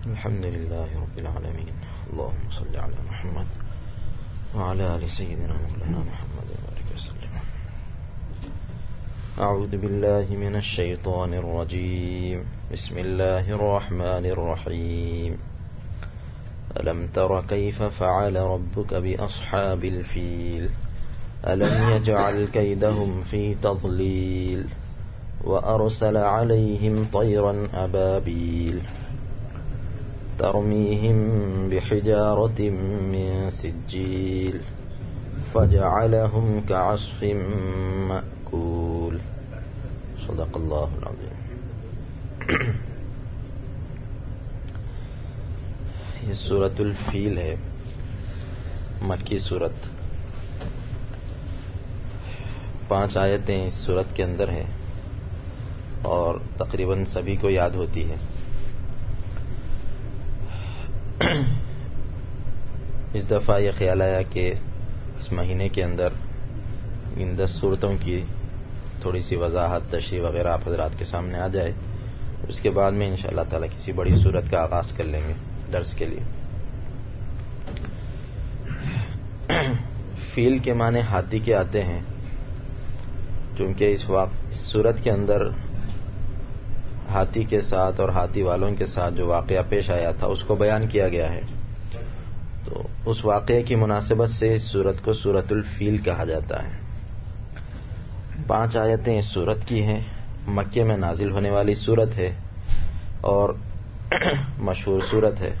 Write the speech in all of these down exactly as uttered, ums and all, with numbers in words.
الحمد لله رب العالمين. اللهم صل على محمد وعلى آل سيدنا مولانا محمد وبارك وسلم. أعوذ بالله من الشيطان الرجيم. بسم الله الرحمن الرحيم. ألم تر كيف فعل ربك بأصحاب الفيل ألم يجعل كيدهم في تضليل وأرسل عليهم طيرا أبابيل ترميهم بحجارة من سجيل فجعلهم كعصف مأكول. صدق الله العظيم. یہ سورۃ الفیل ہے، مکی سورت. پانچ آیتیں اس سورت کے اندر ہیں اور تقریباً سبھی کو یاد ہوتی ہے. اس دفعہ یہ خیال آیا کہ اس مہینے کے اندر ان دس صورتوں کی تھوڑی سی وضاحت، تشریح وغیرہ آپ حضرات کے سامنے آ جائے. اس کے بعد میں انشاءاللہ تعالی کسی بڑی صورت کا آغاز کر لیں گے درس کے لیے. فیل کے معنی ہاتھی کے آتے ہیں، چونکہ اس وقت اس صورت کے اندر ہاتھی کے ساتھ اور ہاتھی والوں کے ساتھ جو واقعہ پیش آیا تھا اس کو بیان کیا گیا ہے، تو اس واقعے کی مناسبت سے اس سورت کو سورۃ الفیل کہا جاتا ہے. پانچ آیتیں اس سورت کی ہیں. مکے میں نازل ہونے والی سورت ہے اور مشہور سورت ہے.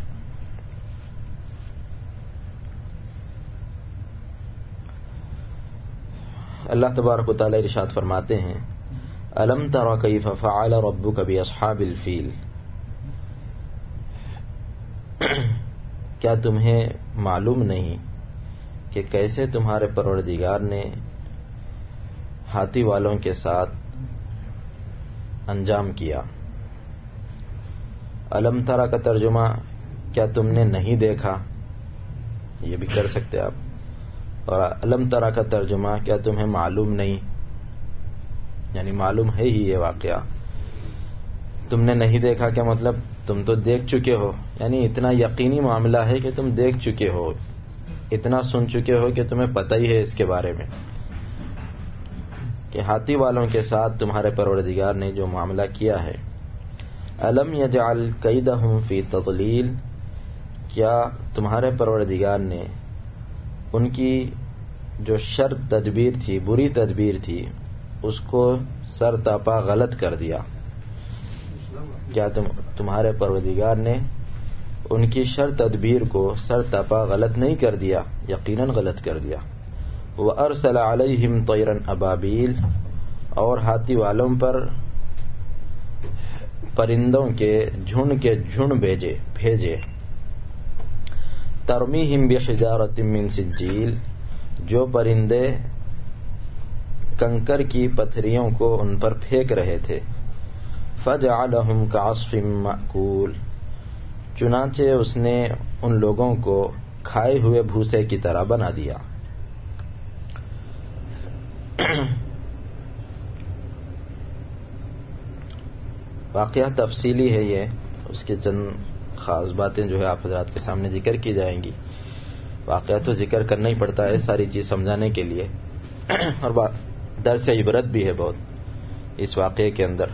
اللہ تبارک و تعالی ارشاد فرماتے ہیں، الم تر کیف فعل ربک باصحاب الفیل. کیا تمہیں معلوم نہیں کہ کیسے تمہارے پروردگار نے ہاتھی والوں کے ساتھ انجام کیا. الم ترا کا ترجمہ کیا تم نے نہیں دیکھا، یہ بھی کر سکتے آپ. اور الم ترا کا ترجمہ کیا تمہیں معلوم نہیں، یعنی معلوم ہے ہی یہ واقعہ. تم نے نہیں دیکھا کیا مطلب تم تو دیکھ چکے ہو، یعنی اتنا یقینی معاملہ ہے کہ تم دیکھ چکے ہو، اتنا سن چکے ہو کہ تمہیں پتہ ہی ہے اس کے بارے میں کہ ہاتھی والوں کے ساتھ تمہارے پروردگار نے جو معاملہ کیا ہے. الم یجعل کیدہم فی تضلیل. کیا تمہارے پروردگار نے ان کی جو شر تدبیر تھی، بری تدبیر تھی، اس کو سر تاپا غلط کر دیا. کیا تم تمہارے پروردگار نے ان کی شر تدبیر کو سر تاپا غلط نہیں کر دیا، یقیناً غلط کر دیا. وَأَرْسَلَ عَلَيْهِمْ طَيْرًا أَبَابِيلَ. اور ہاتھی والوں پر پرندوں کے جھنڈ کے جھنڈ بھیجے بھیجے ترمیہم بحجارۃ من سجیل. جو پرندے کنکر کی پتھریوں کو ان پر پھینک رہے تھے. فجعلہم کعصف مأکول. چنانچہ اس نے ان لوگوں کو کھائے ہوئے بھوسے کی طرح بنا دیا. واقعہ تفصیلی ہے یہ، اس کے چند خاص باتیں جو ہے آپ حضرات کے سامنے ذکر کی جائیں گی. واقعہ تو ذکر کرنا ہی پڑتا ہے ساری چیز سمجھانے کے لیے، اور درس عبرت بھی ہے بہت اس واقعے کے اندر.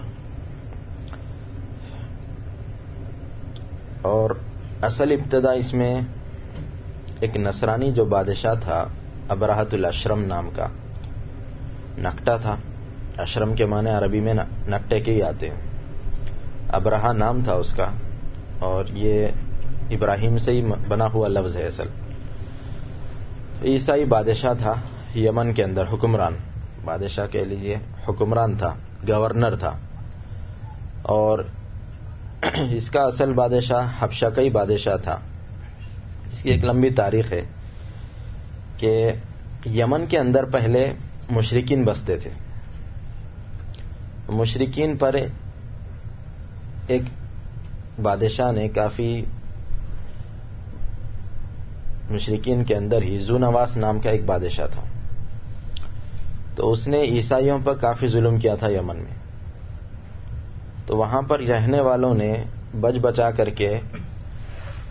اور اصل ابتدا اس میں ایک نصرانی جو بادشاہ تھا، ابرہۃ الاشرم نام کا نکٹا تھا. اشرم کے معنی عربی میں نکٹے کے ہی آتے ہیں. ابرہا نام تھا اس کا، اور یہ ابراہیم سے ہی بنا ہوا لفظ ہے اصل. عیسائی بادشاہ تھا یمن کے اندر، حکمران، بادشاہ کہہ لیجیے، حکمران تھا، گورنر تھا. اور اس کا اصل بادشاہ حبشہ کا ہی بادشاہ تھا. اس کی ایک لمبی تاریخ ہے کہ یمن کے اندر پہلے مشرکین بستے تھے. مشرکین پر ایک بادشاہ نے کافی، مشرکین کے اندر ہی ذو نواس نام کا ایک بادشاہ تھا، تو اس نے عیسائیوں پر کافی ظلم کیا تھا یمن میں. تو وہاں پر رہنے والوں نے بچ بچا کر کے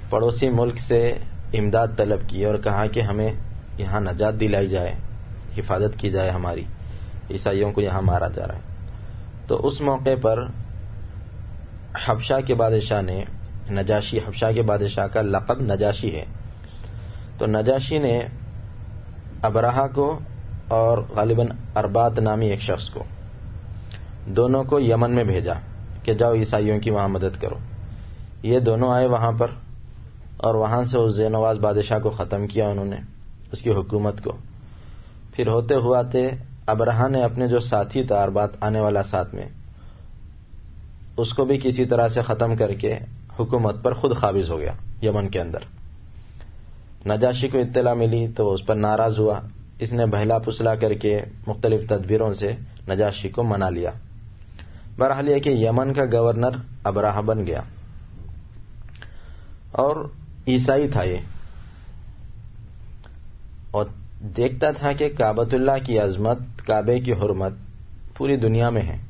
پڑوسی ملک سے امداد طلب کی اور کہا کہ ہمیں یہاں نجات دلائی جائے، حفاظت کی جائے ہماری، عیسائیوں کو یہاں مارا جا رہا ہے۔ تو اس موقع پر حبشہ کے بادشاہ نے، نجاشی، حبشہ کے بادشاہ کا لقب نجاشی ہے، تو نجاشی نے ابرہہ کو اور غالباً اربات نامی ایک شخص کو، دونوں کو یمن میں بھیجا کہ جاؤ عیسائیوں کی وہاں مدد کرو۔ یہ دونوں آئے وہاں پر اور وہاں سے اس زینواز بادشاہ کو ختم کیا انہوں نے، اس کی حکومت کو۔ پھر ہوتے ہواتے ابرہہ نے اپنے جو ساتھی تھا اربات آنے والا ساتھ میں، اس کو بھی کسی طرح سے ختم کر کے حکومت پر خود قابض ہو گیا یمن کے اندر۔ نجاشی کو اطلاع ملی تو اس پر ناراض ہوا، اس نے بہلا پسلا کر کے مختلف تدبیروں سے نجاشی کو منا لیا۔ بہرحال یہ کہ یمن کا گورنر ابرہہ بن گیا اور عیسائی تھا یہ، اور دیکھتا تھا کہ کعبۃ اللہ کی عظمت، کعبے کی حرمت پوری دنیا میں ہے۔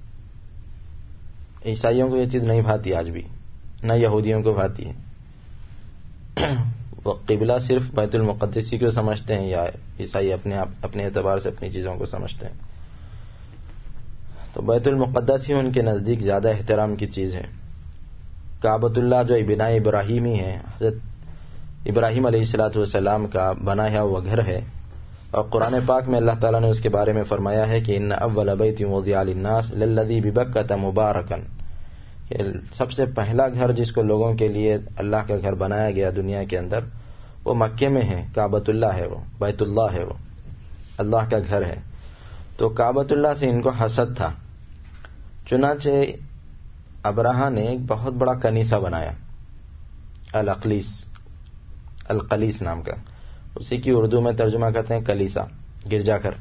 عیسائیوں کو یہ چیز نہیں بھاتی آج بھی، نہ یہودیوں کو بھاتی ہے۔ وہ قبلہ صرف بیت المقدس کو سمجھتے ہیں، یا عیسائی اپنے آپ اپنے اعتبار سے اپنی چیزوں کو سمجھتے ہیں۔ تو بیت المقدس ہی ان کے نزدیک زیادہ احترام کی چیز ہے۔ کعبۃ اللہ جو بناء ابراہیمی ہے، حضرت ابراہیم علیہ الصلوۃ والسلام کا بنایا ہوا گھر ہے، اور قرآن پاک میں اللہ تعالیٰ نے اس کے بارے میں فرمایا ہے کہ ان اول بیت وضع للناس للذی ببکۃ مبارکا، کہ سب سے پہلا گھر جس کو لوگوں کے لیے اللہ کا گھر بنایا گیا دنیا کے اندر، وہ مکے میں ہے، کعبۃ اللہ ہے، وہ بیت اللہ ہے، وہ اللہ کا گھر ہے۔ تو کعبۃ اللہ سے ان کو حسد تھا، چنانچہ ابرہہ نے ایک بہت بڑا کنیسہ بنایا، الاقلیس، القلیس نام کا، اسی کی اردو میں ترجمہ کرتے ہیں کلیسا، گرجا گھر۔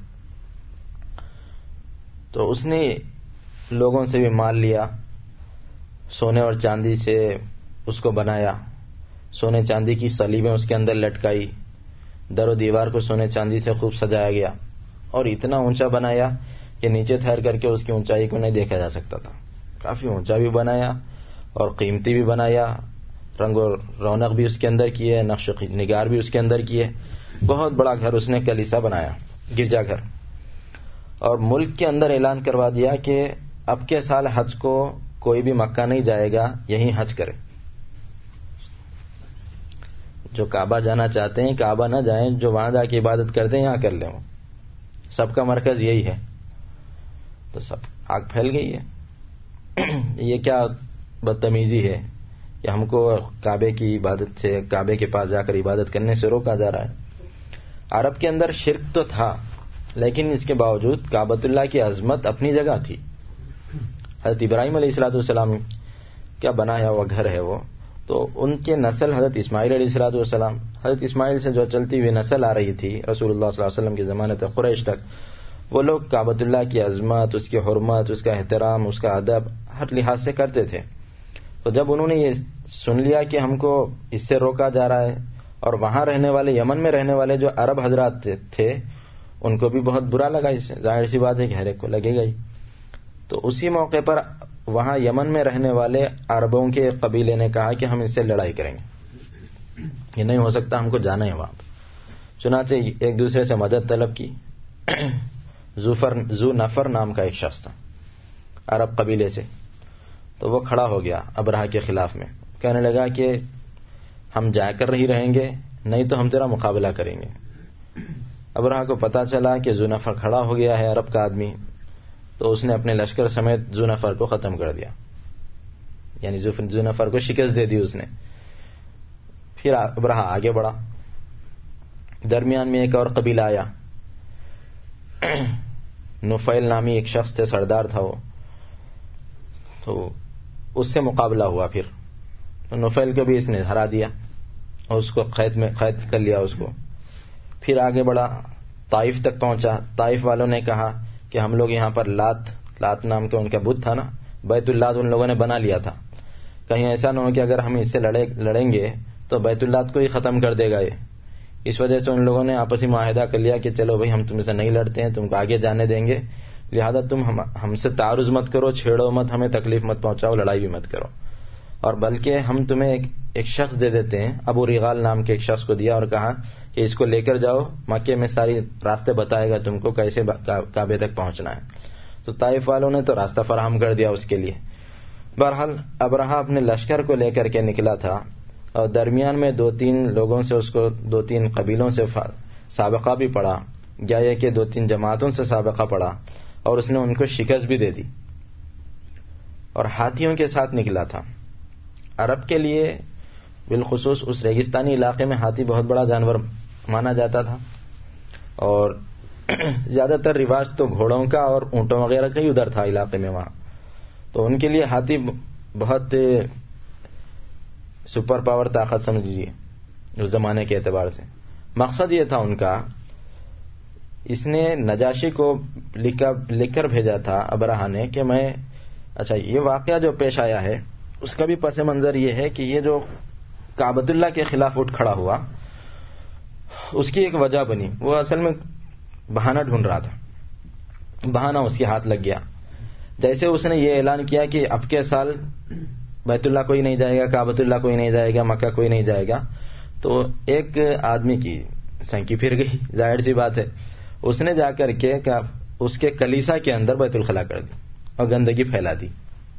تو اس نے لوگوں سے بھی مال لیا، سونے اور چاندی سے اس کو بنایا، سونے چاندی کی صلیبیں اس کے اندر لٹکائی، در و دیوار کو سونے چاندی سے خوب سجایا گیا، اور اتنا اونچا بنایا کہ نیچے ٹھہر کر کے اس کی اونچائی کو نہیں دیکھا جا سکتا تھا۔ کافی اونچا بھی بنایا اور قیمتی بھی بنایا، رنگ و رونق بھی اس کے اندر کی ہے، نقش و نگار بھی اس کے اندر کی ہے، بہت بڑا گھر اس نے کلیسا بنایا، گرجا گھر۔ اور ملک کے اندر اعلان کروا دیا کہ اب کے سال حج کو کوئی بھی مکہ نہیں جائے گا، یہیں حج کرے۔ جو کعبہ جانا چاہتے ہیں کعبہ نہ جائیں، جو وہاں جا کے عبادت کرتے ہیں یہاں کر لیں، وہ سب کا مرکز یہی ہے۔ تو سب آگ پھیل گئی ہے، یہ کیا بدتمیزی ہے کہ ہم کو کعبے کی عبادت سے، کعبے کے پاس جا کر عبادت کرنے سے روکا جا رہا ہے۔ عرب کے اندر شرک تو تھا، لیکن اس کے باوجود کعبۃ اللہ کی عظمت اپنی جگہ تھی۔ حضرت ابراہیم علیہ الصلوۃ والسلام کا بنایا ہوا گھر ہے وہ، تو ان کے نسل حضرت اسماعیل علیہ الصلوۃ والسلام، حضرت اسماعیل سے جو چلتی ہوئی نسل آ رہی تھی رسول اللہ صلی اللہ علیہ وسلم کے زمانے تک، قریش تک، وہ لوگ کعبۃ اللہ کی عظمت، اس کی حرمت، اس کا احترام، اس کا ادب ہر لحاظ سے کرتے تھے۔ تو جب انہوں نے یہ سن لیا کہ ہم کو اس سے روکا جا رہا ہے، اور وہاں رہنے والے، یمن میں رہنے والے جو عرب حضرات تھے ان کو بھی بہت برا لگا، اس سے ظاہر سی بات ہے کہ ہر ایک کو لگے گا ہی۔ تو اسی موقع پر وہاں یمن میں رہنے والے عربوں کے قبیلے نے کہا کہ ہم اس سے لڑائی کریں گے، یہ نہیں ہو سکتا، ہم کو جانا ہے وہاں۔ چنانچہ ایک دوسرے سے مدد طلب کی۔ ذو نفر نام کا ایک شخص تھا عرب قبیلے سے، تو وہ کھڑا ہو گیا ابرہہ کے خلاف میں، کہنے لگا کہ ہم جا کر ہی رہیں گے، نہیں تو ہم تیرا مقابلہ کریں گے۔ ابرہہ کو پتا چلا کہ ذو نفر کھڑا ہو گیا ہے، عرب کا آدمی، تو اس نے اپنے لشکر سمیت ذو نفر کو ختم کر دیا، یعنی ذو نفر کو شکست دے دی اس نے۔ پھر ابرہہ آگے بڑھا، درمیان میں ایک اور قبیلہ آیا، نفیل نامی ایک شخص تھے، سردار تھا وہ، تو اس سے مقابلہ ہوا۔ پھر تو نفیل کو بھی اس نے ہرا دیا اور اس کو قید میں قید کر لیا اس کو۔ پھر آگے بڑھا، طائف تک پہنچا۔ طائف والوں نے کہا کہ ہم لوگ یہاں پر لات لات نام کا ان کا بت تھا نا، بیت اللہ ان لوگوں نے بنا لیا تھا، کہیں ایسا نہ ہو کہ اگر ہم اس سے لڑے لڑیں گے تو بیت اللہ کو ہی ختم کر دے گا یہ۔ اس وجہ سے ان لوگوں نے آپسی معاہدہ کر لیا کہ چلو بھائی ہم تم سے نہیں لڑتے ہیں، تم کو آگے جانے دیں گے، لہذا تم ہم ہم سے تعارض مت کرو، چھیڑو مت، ہمیں تکلیف مت پہنچاؤ، لڑائی بھی مت کرو۔ اور بلکہ ہم تمہیں ایک, ایک شخص دے دیتے ہیں. ابو ریغال نام کے ایک شخص کو دیا اور کہا کہ اس کو لے کر جاؤ, مکے میں ساری راستے بتائے گا تم کو کیسے کعبے تک پہنچنا ہے. تو طائف والوں نے تو راستہ فراہم کر دیا اس کے لیے. بہرحال ابرہا اپنے لشکر کو لے کر کے نکلا تھا اور درمیان میں دو تین لوگوں سے اس کو دو تین قبیلوں سے سابقہ بھی پڑا, یا یہ کہ دو تین جماعتوں سے سابقہ پڑا, اور اس نے ان کو شکست بھی دے دی اور ہاتھیوں کے ساتھ نکلا تھا. عرب کے لیے بالخصوص اس ریگستانی علاقے میں ہاتھی بہت بڑا جانور مانا جاتا تھا, اور زیادہ تر رواج تو گھوڑوں کا اور اونٹوں وغیرہ کا ہی ادھر تھا علاقے میں وہاں. تو ان کے لیے ہاتھی بہت سپر پاور طاقت سمجھ لیجیے اس زمانے کے اعتبار سے. مقصد یہ تھا ان کا, اس نے نجاشی کو لکھ کر بھیجا تھا ابرہا نے کہ میں اچھا یہ واقعہ جو پیش آیا ہے اس کا بھی پس منظر یہ ہے کہ یہ جو کعبۃ اللہ کے خلاف اٹھ کھڑا ہوا اس کی ایک وجہ بنی. وہ اصل میں بہانہ ڈھونڈ رہا تھا, بہانہ اس کے ہاتھ لگ گیا. جیسے اس نے یہ اعلان کیا کہ اب کے سال بیت اللہ کوئی نہیں جائے گا, کعبۃ اللہ کوئی نہیں جائے گا, مکہ کوئی نہیں جائے گا, تو ایک آدمی کی سنکی پھر گئی, ظاہر سی بات ہے. اس نے جا کر کے اس کے کلیسا کے اندر بیت الخلا کر دی اور گندگی پھیلا دی.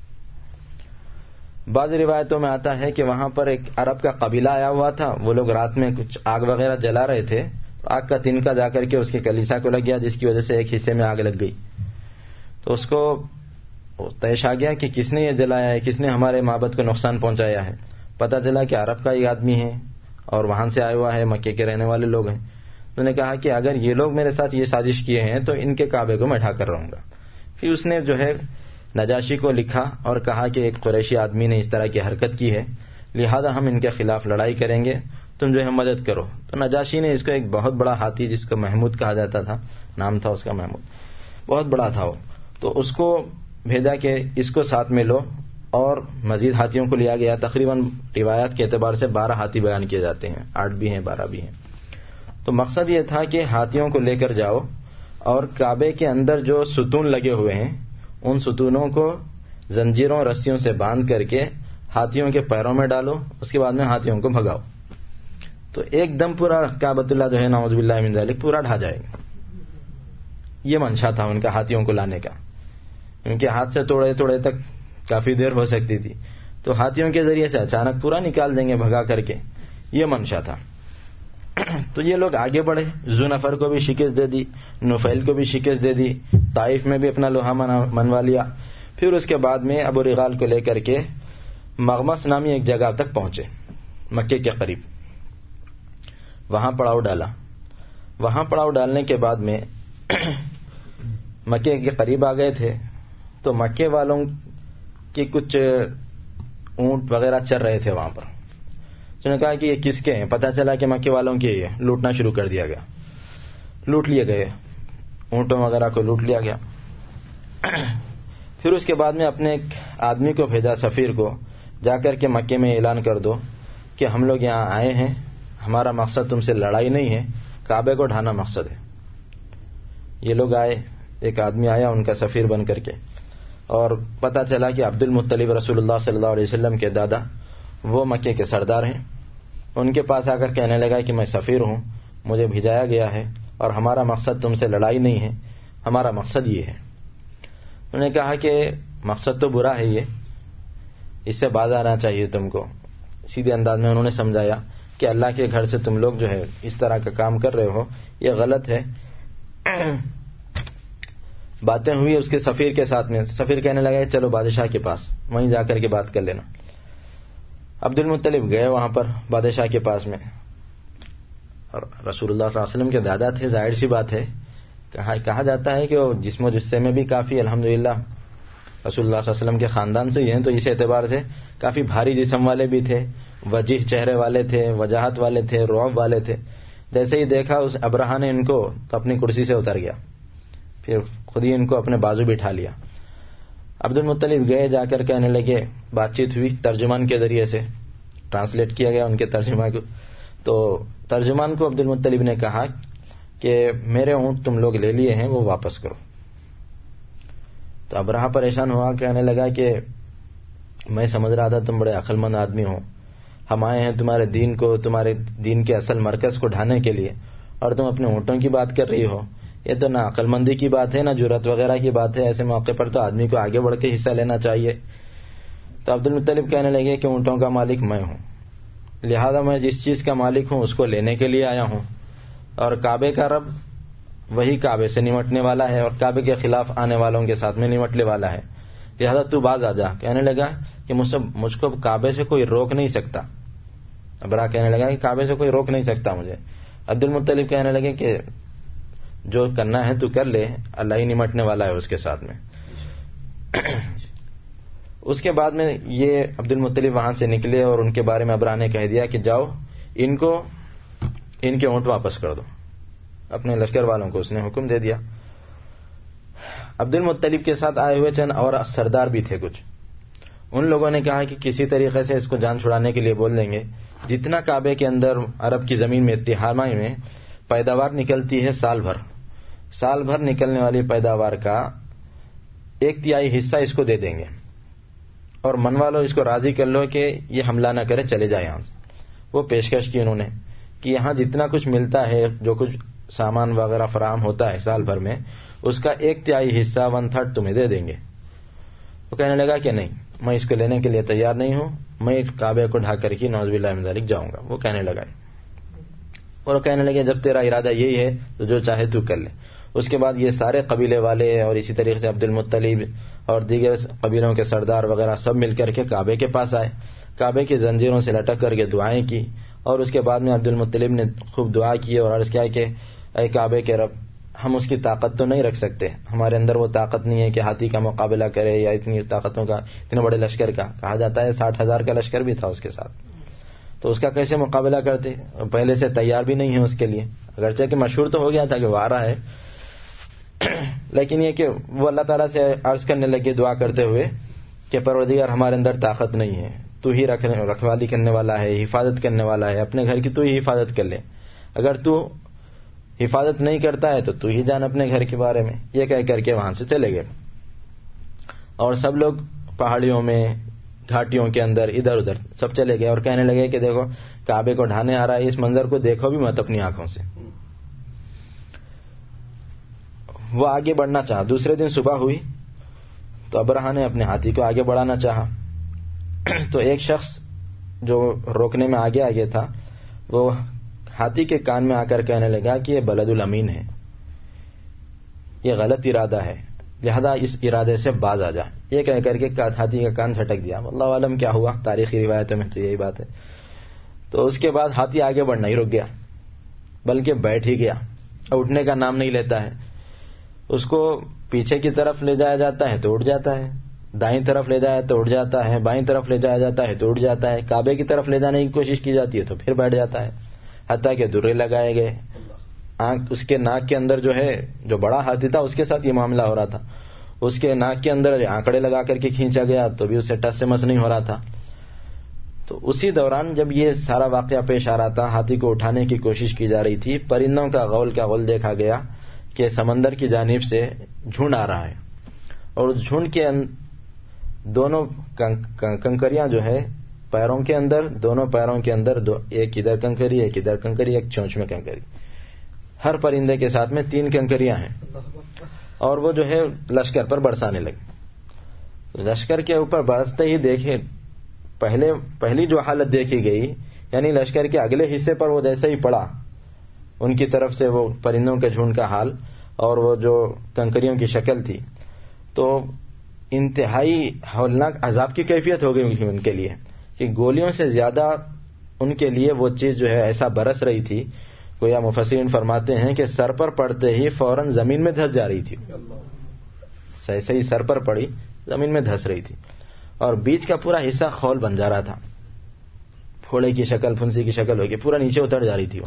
بعض روایتوں میں آتا ہے کہ وہاں پر ایک عرب کا قبیلہ آیا ہوا تھا, وہ لوگ رات میں کچھ آگ وغیرہ جلا رہے تھے, آگ کا تنکا جا کر کے اس کے کلیسا کو لگ گیا, جس کی وجہ سے ایک حصے میں آگ لگ گئی. تو اس کو تیش آ گیا کہ کس نے یہ جلایا ہے, کس نے ہمارے معبد کو نقصان پہنچایا ہے. پتہ چلا کہ عرب کا ایک آدمی ہے اور وہاں سے آیا ہوا ہے, مکے کے رہنے والے لوگ ہیں. انہوں نے کہا کہ اگر یہ لوگ میرے ساتھ یہ سازش کیے ہیں تو ان کے کعبے کو میں ڈھا کر رہوں گا. پھر اس نے جو ہے نجاشی کو لکھا اور کہا کہ ایک قریشی آدمی نے اس طرح کی حرکت کی ہے, لہذا ہم ان کے خلاف لڑائی کریں گے, تم جو ہے مدد کرو. تو نجاشی نے اس کو ایک بہت بڑا ہاتھی جس کو محمود کہا جاتا تھا, نام تھا اس کا محمود, بہت بڑا تھا وہ, تو اس کو بھیجا کہ اس کو ساتھ میں لو, اور مزید ہاتھیوں کو لیا گیا. تقریباً روایات کے اعتبار سے بارہ ہاتھی بیان کیے جاتے ہیں, آٹھ بھی ہیں بارہ بھی ہیں. تو مقصد یہ تھا کہ ہاتھیوں کو لے کر جاؤ اور کعبے کے اندر جو ستون لگے ہوئے ہیں ان ستونوں کو زنجیروں رسیوں سے باندھ کر کے ہاتھیوں کے پیروں میں ڈالو, اس کے بعد میں ہاتھیوں کو بھگاؤ. تو ایک دم پورا کعبۃ اللہ جو ہے نعوذ باللہ من ذالک پورا ڈھا جائے گا. یہ منشا تھا ان کا ہاتھیوں کو لانے کا, کیونکہ ہاتھ سے توڑے توڑے تک کافی دیر ہو سکتی تھی, تو ہاتھیوں کے ذریعے سے اچانک پورا نکال دیں گے بھگا کر کے, یہ منشا تھا. تو یہ لوگ آگے بڑھے, ذوالنفر کو بھی شکست دے دی, نفیل کو بھی شکست دے دی, طائف میں بھی اپنا لوہا منوا لیا. پھر اس کے بعد میں ابو ریغال کو لے کر کے مغمس نامی ایک جگہ تک پہنچے, مکے کے قریب. وہاں پڑاؤ ڈالا. وہاں پڑاؤ ڈالنے کے بعد میں مکے کے قریب آ گئے تھے, تو مکے والوں کے کچھ اونٹ وغیرہ چر رہے تھے وہاں پر. تو نے کہا کہ یہ کس کے ہیں, پتہ چلا کہ مکے والوں کے یہ لوٹنا شروع کر دیا گیا, لوٹ لیے گئے, اونٹوں وغیرہ کو لوٹ لیا گیا. پھر اس کے بعد میں اپنے ایک آدمی کو بھیجا, سفیر کو, جا کر کے مکے میں اعلان کر دو کہ ہم لوگ یہاں آئے ہیں, ہمارا مقصد تم سے لڑائی نہیں ہے, کعبے کو ڈھانا مقصد ہے. یہ لوگ آئے, ایک آدمی آیا ان کا سفیر بن کر کے, اور پتہ چلا کہ عبد المطلب رسول اللہ صلی اللہ علیہ وسلم کے دادا وہ مکے کے سردار ہیں. ان کے پاس آ کر کہنے لگا کہ میں سفیر ہوں, مجھے بھیجایا گیا ہے, اور ہمارا مقصد تم سے لڑائی نہیں ہے, ہمارا مقصد یہ ہے. انہوں نے کہا کہ مقصد تو برا ہے, یہ اس سے باز آنا چاہیے تم کو. سیدھے انداز میں انہوں نے سمجھایا کہ اللہ کے گھر سے تم لوگ جو ہے اس طرح کا کام کر رہے ہو, یہ غلط ہے. باتیں ہوئی اس کے سفیر کے ساتھ میں. سفیر کہنے لگا چلو بادشاہ کے پاس, وہیں جا کر کے بات کر لینا. عبد المطلب گئے وہاں پر بادشاہ کے پاس میں, اور رسول اللہ صلی اللہ علیہ وسلم کے دادا تھے, ظاہر سی بات ہے. کہا, کہا جاتا ہے کہ وہ جسم و جثے میں بھی کافی الحمدللہ رسول اللہ صلی اللہ علیہ وسلم کے خاندان سے ہی ہیں, تو اس اعتبار سے کافی بھاری جسم والے بھی تھے, وجیح چہرے والے تھے, وجاہت والے تھے, رعب والے تھے. جیسے ہی دیکھا اس ابرہا نے ان کو تو اپنی کرسی سے اتر گیا, پھر خود ہی ان کو اپنے بازو بٹھا لیا. عبد المطلب گئے, جا کر کہنے لگے, بات چیت ہوئی ترجمان کے ذریعے سے, ٹرانسلیٹ کیا گیا ان کے ترجمہ کو. تو ترجمان کو عبد المطلب نے کہا کہ میرے اونٹ تم لوگ لے لیے ہیں, وہ واپس کرو. تو ابرہا پریشان ہوا, کہنے لگا کہ میں سمجھ رہا تھا تم بڑے عقل مند آدمی ہو، ہم آئے ہیں تمہارے دین کو، تمہارے دین کے اصل مرکز کو ڈھانے کے لیے، اور تم اپنے اونٹوں کی بات کر رہی ہو. یہ تو نہ عقل مندی کی بات ہے نہ جرات وغیرہ کی بات ہے. ایسے موقع پر تو آدمی کو آگے بڑھ کے حصہ لینا چاہیے. تو عبد المطلب کہنے لگے کہ اونٹوں کا مالک میں ہوں، لہذا میں جس چیز کا مالک ہوں اس کو لینے کے لیے آیا ہوں، اور کعبے کا رب وہی کعبے سے نمٹنے والا ہے اور کعبے کے خلاف آنے والوں کے ساتھ میں نمٹنے والا ہے، لہذا تو باز آ جا. کہنے لگا کہ مجھ سے مجھ کو کعبے سے کوئی روک نہیں سکتا. ابرا کہنے لگا کہ کعبے سے کوئی روک نہیں سکتا مجھے. عبد المطلب کہنے لگے کہ جو کرنا ہے تو کر لے، اللہ ہی نمٹنے والا ہے اس کے ساتھ میں. اس کے بعد میں یہ عبد المطلب وہاں سے نکلے اور ان کے بارے میں ابرا نے کہہ دیا کہ جاؤ ان کو ان کے اونٹ واپس کر دو. اپنے لشکر والوں کو اس نے حکم دے دیا. عبد المطلب کے ساتھ آئے ہوئے چند اور سردار بھی تھے کچھ. ان لوگوں نے کہا کہ کسی طریقے سے اس کو جان چھڑانے کے لیے بول دیں گے. جتنا کعبے کے اندر عرب کی زمین میں اتحامہ میں پیداوار نکلتی ہے سال بھر سال بھر نکلنے والی پیداوار کا ایک تہائی حصہ اس کو دے دیں گے، اور منوا لو، اس کو راضی کر لو کہ یہ حملہ نہ کرے، چلے جائے یہاں سے. وہ پیشکش کی انہوں نے کہ یہاں جتنا کچھ ملتا ہے، جو کچھ سامان وغیرہ فراہم ہوتا ہے سال بھر میں، اس کا ایک تہائی حصہ ون تھرڈ تمہیں دے دیں گے. وہ کہنے لگا کہ نہیں، میں اس کو لینے کے لیے تیار نہیں ہوں، میں اس کعبے کو ڈھا کر کے نعوذ باللہ من ذالک جاؤں گا. وہ کہنے لگا اور وہ کہنے لگے جب تیرا ارادہ یہی ہے تو جو چاہے تو کر لے. اس کے بعد یہ سارے قبیلے والے اور اسی طریقے سے عبد المطلب اور دیگر قبیلوں کے سردار وغیرہ سب مل کر کے کعبے کے پاس آئے. کعبے کی زنجیروں سے لٹک کر کے دعائیں کی، اور اس کے بعد میں عبد المطلب نے خوب دعا کی اور عرض کیا کہ اے کعبے کے رب، ہم اس کی طاقت تو نہیں رکھ سکتے، ہمارے اندر وہ طاقت نہیں ہے کہ ہاتھی کا مقابلہ کرے یا اتنی طاقتوں کا، اتنے بڑے لشکر کا. کہا جاتا ہے ساٹھ ہزار کا لشکر بھی تھا اس کے ساتھ، تو اس کا کیسے مقابلہ کرتے؟ پہلے سے تیار بھی نہیں ہے اس کے لیے، اگرچہ کہ مشہور تو ہو گیا تھا کہ وہ آ رہا ہے، لیکن یہ کہ وہ اللہ تعالیٰ سے عرض کرنے لگے دعا کرتے ہوئے کہ پروردگار ہمارے اندر طاقت نہیں ہے، تو ہی رکھوالی کرنے والا ہے، حفاظت کرنے والا ہے، اپنے گھر کی تو ہی حفاظت کر لے، اگر تو حفاظت نہیں کرتا ہے تو تو ہی جان اپنے گھر کے بارے میں. یہ کہہ کر کے وہاں سے چلے گئے، اور سب لوگ پہاڑیوں میں، گھاٹیوں کے اندر ادھر ادھر سب چلے گئے اور کہنے لگے کہ دیکھو کعبے کو ڈھانے آ رہا ہے، اس منظر کو دیکھو بھی مت اپنی آنکھوں سے. وہ آگے بڑھنا چاہا. دوسرے دن صبح ہوئی تو ابرہا نے اپنے ہاتھی کو آگے بڑھانا چاہا، تو ایک شخص جو روکنے میں آگے آگے تھا وہ ہاتھی کے کان میں آ کر کہنے لگا کہ یہ بلد الامین ہے، یہ غلط ارادہ ہے، لہذا اس ارادے سے باز آ جا. یہ کہہ کر کے ہاتھی کا کان جھٹک دیا. اللہ عالم کیا ہوا، تاریخی روایتوں میں تو یہی بات ہے. تو اس کے بعد ہاتھی آگے بڑھنا ہی رک گیا، بلکہ بیٹھ ہی گیا، اٹھنے کا نام نہیں لیتا ہے. اس کو پیچھے کی طرف لے جایا جاتا ہے تو اٹھ جاتا ہے، دائیں طرف لے جایا تو اٹھ جاتا ہے، بائیں طرف لے جایا جاتا ہے تو اٹھ جاتا ہے، کعبے کی طرف لے جانے کی کوشش کی جاتی ہے تو پھر بیٹھ جاتا ہے. حتیٰ کہ درے لگائے گئے، آنکھ اس کے ناک کے اندر جو ہے، جو بڑا ہاتھی تھا اس کے ساتھ یہ معاملہ ہو رہا تھا، اس کے ناک کے اندر آنکڑے لگا کر کے کھینچا گیا تو بھی اس سے ٹس سے مس نہیں ہو رہا تھا. تو اسی دوران جب یہ سارا واقعہ پیش آ رہا تھا، ہاتھی کو اٹھانے کی کوشش کی جا رہی تھی، پرندوں کا غول کا غول دیکھا گیا کہ سمندر کی جانب سے جھنڈ آ رہا ہے، اور اس جھنڈ کے دونوں کنکریاں جو ہے پیروں کے اندر، دونوں پیروں کے اندر دو، ایک ادھر کنکری ایک ادھر کنکری، ایک چونچ میں کنکری. ہر پرندے کے ساتھ میں تین کنکریاں ہیں، اور وہ جو ہے لشکر پر برسانے لگے. لشکر کے اوپر برستے ہی دیکھے پہلے پہلی جو حالت دیکھی گئی، یعنی لشکر کے اگلے حصے پر وہ جیسے ہی پڑا ان کی طرف سے وہ پرندوں کے جھنڈ کا حال اور وہ جو کنکریوں کی شکل تھی، تو انتہائی ہولناک عذاب کی کیفیت ہو گئی ان کے لیے کہ گولیوں سے زیادہ ان کے لیے وہ چیز جو ہے ایسا برس رہی تھی. گویا مفسرین فرماتے ہیں کہ سر پر پڑتے ہی فوراً زمین میں دھس جا رہی تھی، ایسے ہی سر پر پڑی زمین میں دھس رہی تھی، اور بیچ کا پورا حصہ خول بن جا رہا تھا، پھوڑے کی شکل، پھنسی کی شکل ہوگی، پورا نیچے اتر جا رہی تھی وہ.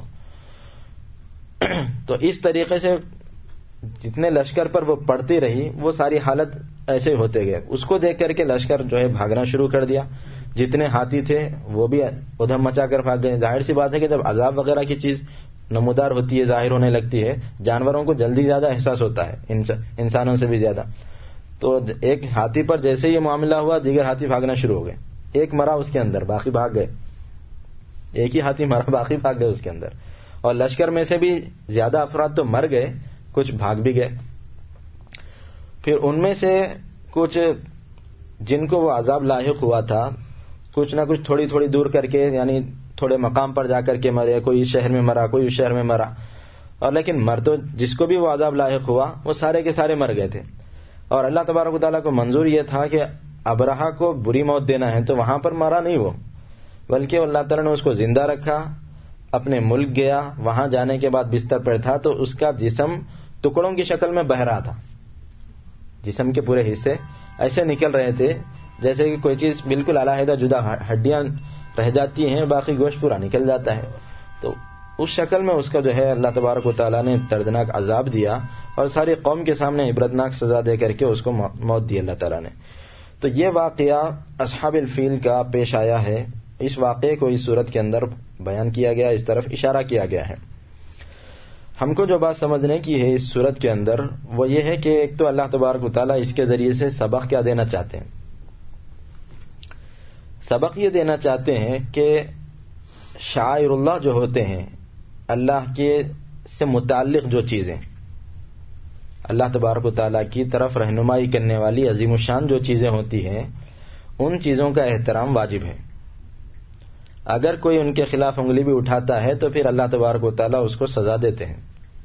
تو اس طریقے سے جتنے لشکر پر وہ پڑتی رہی وہ ساری حالت ایسے ہوتے گئے. اس کو دیکھ کر کے لشکر جو ہے بھاگنا شروع کر دیا. جتنے ہاتھی تھے وہ بھی ادھم مچا کر بھاگ گئے. ظاہر سی بات ہے کہ جب عذاب وغیرہ کی چیز نمودار ہوتی ہے، ظاہر ہونے لگتی ہے، جانوروں کو جلدی زیادہ احساس ہوتا ہے انسانوں سے بھی زیادہ. تو ایک ہاتھی پر جیسے یہ معاملہ ہوا دیگر ہاتھی بھاگنا شروع ہو گئے. ایک مرا اس کے اندر، باقی بھاگ گئے. ایک ہی ہاتھی مرا، باقی بھاگ گئے اس کے اندر. اور لشکر میں سے بھی زیادہ افراد تو مر گئے، کچھ بھاگ بھی گئے. پھر ان میں سے کچھ جن کو وہ عذاب لاحق ہوا تھا، کچھ نہ کچھ تھوڑی تھوڑی دور کر کے، یعنی تھوڑے مقام پر جا کر کے مرے. کوئی اس شہر میں مرا، کوئی اس شہر میں مرا. اور لیکن مر تو جس کو بھی وہ عذاب لاحق ہوا وہ سارے کے سارے مر گئے تھے. اور اللہ تبارک و تعالیٰ کو منظور یہ تھا کہ ابرہا کو بری موت دینا ہے، تو وہاں پر مرا نہیں وہ، بلکہ اللہ تعالیٰ نے اس کو زندہ رکھا. اپنے ملک گیا، وہاں جانے کے بعد بستر پر تھا تو اس کا جسم ٹکڑوں کی شکل میں بہہ رہا تھا. جسم کے پورے حصے ایسے نکل رہے تھے جیسے کہ کوئی چیز بالکل علیحدہ جدا ہڈیاں رہ جاتی ہیں، باقی گوشت پورا نکل جاتا ہے. تو اس شکل میں اس کا جو ہے اللہ تبارک و تعالیٰ نے دردناک عذاب دیا اور ساری قوم کے سامنے عبرتناک سزا دے کر کے اس کو موت دی اللہ تعالیٰ نے. تو یہ واقعہ اصحاب الفیل کا پیش آیا ہے. اس واقعے کو اس صورت کے اندر بیان کیا گیا، اس طرف اشارہ کیا گیا ہے. ہم کو جو بات سمجھنے کی ہے اس صورت کے اندر وہ یہ ہے کہ ایک تو اللہ تبارک و تعالیٰ اس کے ذریعے سے سبق کیا دینا چاہتے ہیں. سبق یہ دینا چاہتے ہیں کہ شعائر اللہ جو ہوتے ہیں، اللہ کے سے متعلق جو چیزیں، اللہ تبارک و تعالیٰ کی طرف رہنمائی کرنے والی عظیم الشان جو چیزیں ہوتی ہیں، ان چیزوں کا احترام واجب ہے. اگر کوئی ان کے خلاف انگلی بھی اٹھاتا ہے تو پھر اللہ تبارک و تعالیٰ اس کو سزا دیتے ہیں.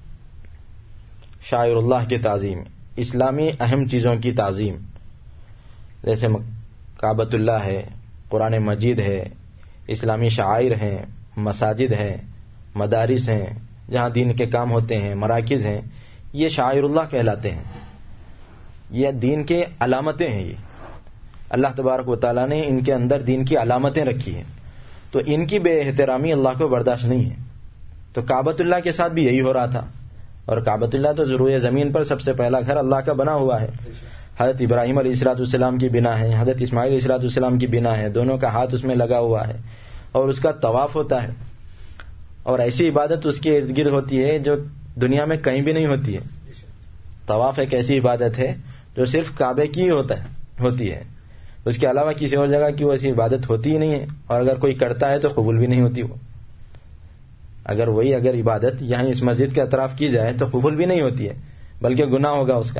شاعر اللہ کی تعظیم، اسلامی اہم چیزوں کی تعظیم، جیسے کعبۃ اللہ ہے، قرآن مجید ہے، اسلامی شعائر ہیں، مساجد ہیں، مدارس ہیں جہاں دین کے کام ہوتے ہیں، مراکز ہیں، یہ شعائر اللہ کہلاتے ہیں. یہ دین کے علامتیں ہیں. یہ اللہ تبارک و تعالیٰ نے ان کے اندر دین کی علامتیں رکھی ہیں، تو ان کی بے احترامی اللہ کو برداشت نہیں ہے. تو کعبۃ اللہ کے ساتھ بھی یہی ہو رہا تھا. اور کعبۃ اللہ تو ضروری زمین پر سب سے پہلا گھر اللہ کا بنا ہوا ہے. حضرت ابراہیم علیہ الصلوۃ والسلام کی بنا ہے، حضرت اسماعیل علیہ الصلوۃ والسلام کی بنا ہے، دونوں کا ہاتھ اس میں لگا ہوا ہے اور اس کا طواف ہوتا ہے. اور ایسی عبادت اس کے ارد گرد ہوتی ہے جو دنیا میں کہیں بھی نہیں ہوتی ہے. طواف ایک ایسی عبادت ہے جو صرف کعبے کی ہوتا ہے ہوتی ہے، اس کے علاوہ کسی اور جگہ کی وہ ایسی عبادت ہوتی ہی نہیں ہے. اور اگر کوئی کرتا ہے تو قبول بھی نہیں ہوتی. وہ اگر وہی اگر عبادت یہیں اس مسجد کے اطراف کی جائے تو قبول بھی نہیں ہوتی ہے، بلکہ گناہ ہوگا اس کا.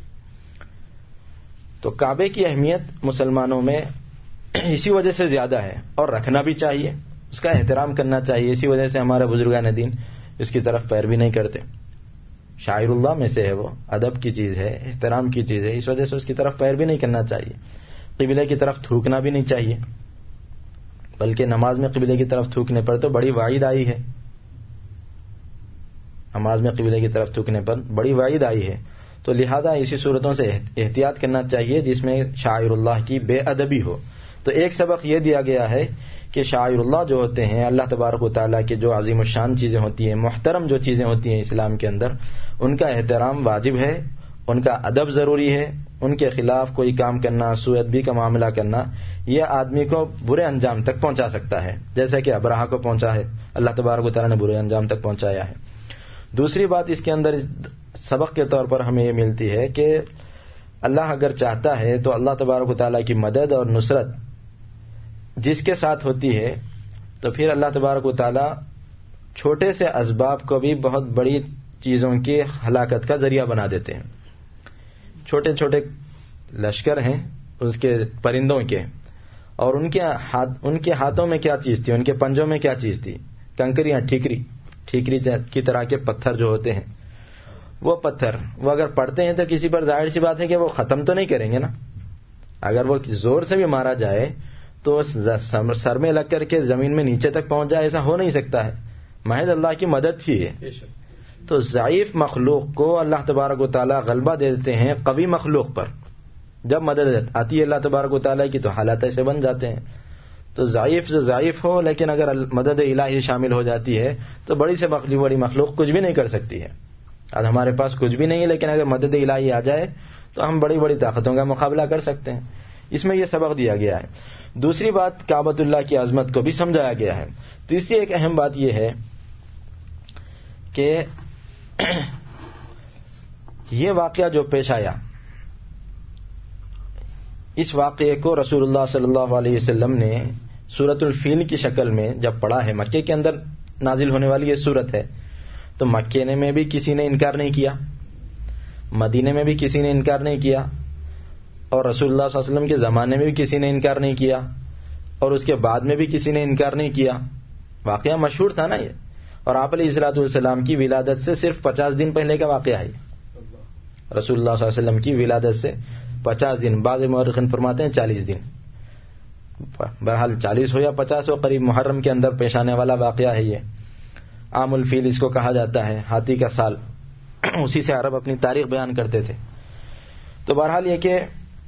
تو کعبے کی اہمیت مسلمانوں میں اسی وجہ سے زیادہ ہے، اور رکھنا بھی چاہیے، اس کا احترام کرنا چاہیے. اسی وجہ سے ہمارے بزرگان دین اس کی طرف پیروی نہیں کرتے. شاعر اللہ میں سے ہے، وہ ادب کی چیز ہے، احترام کی چیز ہے، اس وجہ سے اس کی طرف پیروی نہیں کرنا چاہیے. قبلے کی طرف تھوکنا بھی نہیں چاہیے، بلکہ نماز میں قبلے کی طرف تھوکنے پر تو بڑی وعید آئی ہے. نماز میں قبلے کی طرف تھوکنے پر بڑی وعید آئی ہے. تو لہذا اسی صورتوں سے احتیاط کرنا چاہیے جس میں شاعر اللہ کی بے ادبی ہو. تو ایک سبق یہ دیا گیا ہے کہ شاعر اللہ جو ہوتے ہیں، اللہ تبارک و تعالیٰ کی جو عظیم الشان چیزیں ہوتی ہیں، محترم جو چیزیں ہوتی ہیں اسلام کے اندر، ان کا احترام واجب ہے، ان کا ادب ضروری ہے. ان کے خلاف کوئی کام کرنا، سوء ادبی کا معاملہ کرنا، یہ آدمی کو برے انجام تک پہنچا سکتا ہے، جیسا کہ ابرہا کو پہنچا ہے. اللہ تبارک و تعالیٰ نے برے انجام تک پہنچایا ہے. دوسری بات اس کے اندر سبق کے طور پر ہمیں یہ ملتی ہے کہ اللہ اگر چاہتا ہے تو اللہ تبارک و تعالیٰ کی مدد اور نصرت جس کے ساتھ ہوتی ہے، تو پھر اللہ تبارک و تعالیٰ چھوٹے سے اسباب کو بھی بہت بڑی چیزوں کی ہلاکت کا ذریعہ بنا دیتے ہیں. چھوٹے چھوٹے لشکر ہیں اس کے پرندوں کے، اور ان کے ہاتھ ان کے ہاتھوں میں کیا چیز تھی، ان کے پنجوں میں کیا چیز تھی؟ کنکریاں، ٹھیکری ٹھیکری کی طرح کے پتھر جو ہوتے ہیں، وہ پتھر وہ اگر پڑتے ہیں تو کسی پر ظاہر سی بات ہے کہ وہ ختم تو نہیں کریں گے نا. اگر وہ زور سے بھی مارا جائے تو سر میں لگ کر کے زمین میں نیچے تک پہنچ جائے، ایسا ہو نہیں سکتا ہے. محض اللہ کی مدد ہی ہے. تو ضعیف مخلوق کو اللہ تبارک و تعالیٰ غلبہ دے دیتے ہیں قوی مخلوق پر. جب مدد آتی ہے اللہ تبارک و تعالیٰ کی تو حالات ایسے بن جاتے ہیں. تو ضعیف سے ضعیف ہو، لیکن اگر مدد الہی شامل ہو جاتی ہے تو بڑی سے بڑی مخلوق کچھ بھی نہیں کر سکتی ہے. آج ہمارے پاس کچھ بھی نہیں ہے، لیکن اگر مدد الہی آ جائے تو ہم بڑی بڑی طاقتوں کا مقابلہ کر سکتے ہیں. اس میں یہ سبق دیا گیا ہے. دوسری بات، کعبۃ اللہ کی عظمت کو بھی سمجھایا گیا ہے. تیسری ایک اہم بات یہ ہے کہ یہ واقعہ جو پیش آیا اس واقعے کو رسول اللہ صلی اللہ علیہ وسلم نے سورۃ الفیل کی شکل میں جب پڑھا ہے، مکے کے اندر نازل ہونے والی یہ سورت ہے، تو مکے میں بھی کسی نے انکار نہیں کیا، مدینے میں بھی کسی نے انکار نہیں کیا، اور رسول اللہ صلی اللہ علیہ وسلم کے زمانے میں بھی کسی نے انکار نہیں کیا، اور اس کے بعد میں بھی کسی نے انکار نہیں کیا. واقعہ مشہور تھا نا یہ، اور آپ علیہ الصلوۃ والسلام کی ولادت سے صرف پچاس دن پہلے کا واقعہ ہے. رسول اللہ صلی اللہ علیہ وسلم کی ولادت سے پچاس دن، بعض مورخین فرماتے ہیں چالیس دن، بہرحال چالیس ہو یا پچاس ہو، قریب محرم کے اندر پیش آنے والا واقعہ ہے یہ. عام الفیل اس کو کہا جاتا ہے، ہاتھی کا سال، اسی سے عرب اپنی تاریخ بیان کرتے تھے. تو بہرحال یہ کہ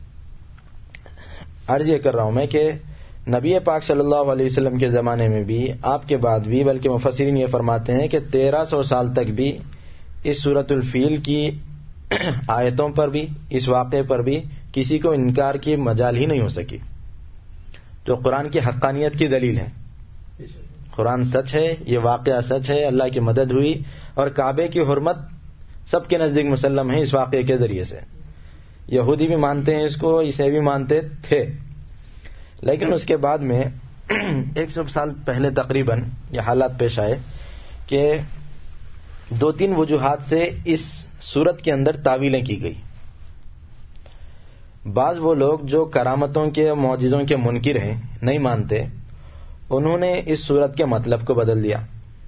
عرض یہ کر رہا ہوں میں کہ نبی پاک صلی اللہ علیہ وسلم کے زمانے میں بھی، آپ کے بعد بھی، بلکہ مفسرین یہ فرماتے ہیں کہ تیرہ سو سال تک بھی اس سورۃ الفیل کی آیتوں پر بھی، اس واقعے پر بھی کسی کو انکار کی مجال ہی نہیں ہو سکی، جو قرآن کی حقانیت کی دلیل ہے. قرآن سچ ہے، یہ واقعہ سچ ہے، اللہ کی مدد ہوئی، اور کعبے کی حرمت سب کے نزدیک مسلم ہے اس واقعے کے ذریعے سے. یہودی بھی مانتے ہیں اس کو، عیسائی بھی مانتے تھے، لیکن اس کے بعد میں ایک سو سال پہلے تقریباً یہ حالات پیش آئے کہ دو تین وجوہات سے اس سورت کے اندر تعویلیں کی گئی. بعض وہ لوگ جو کرامتوں کے، معجزوں کے منکر ہیں، نہیں مانتے، انہوں نے اس سورت کے مطلب کو بدل دیا.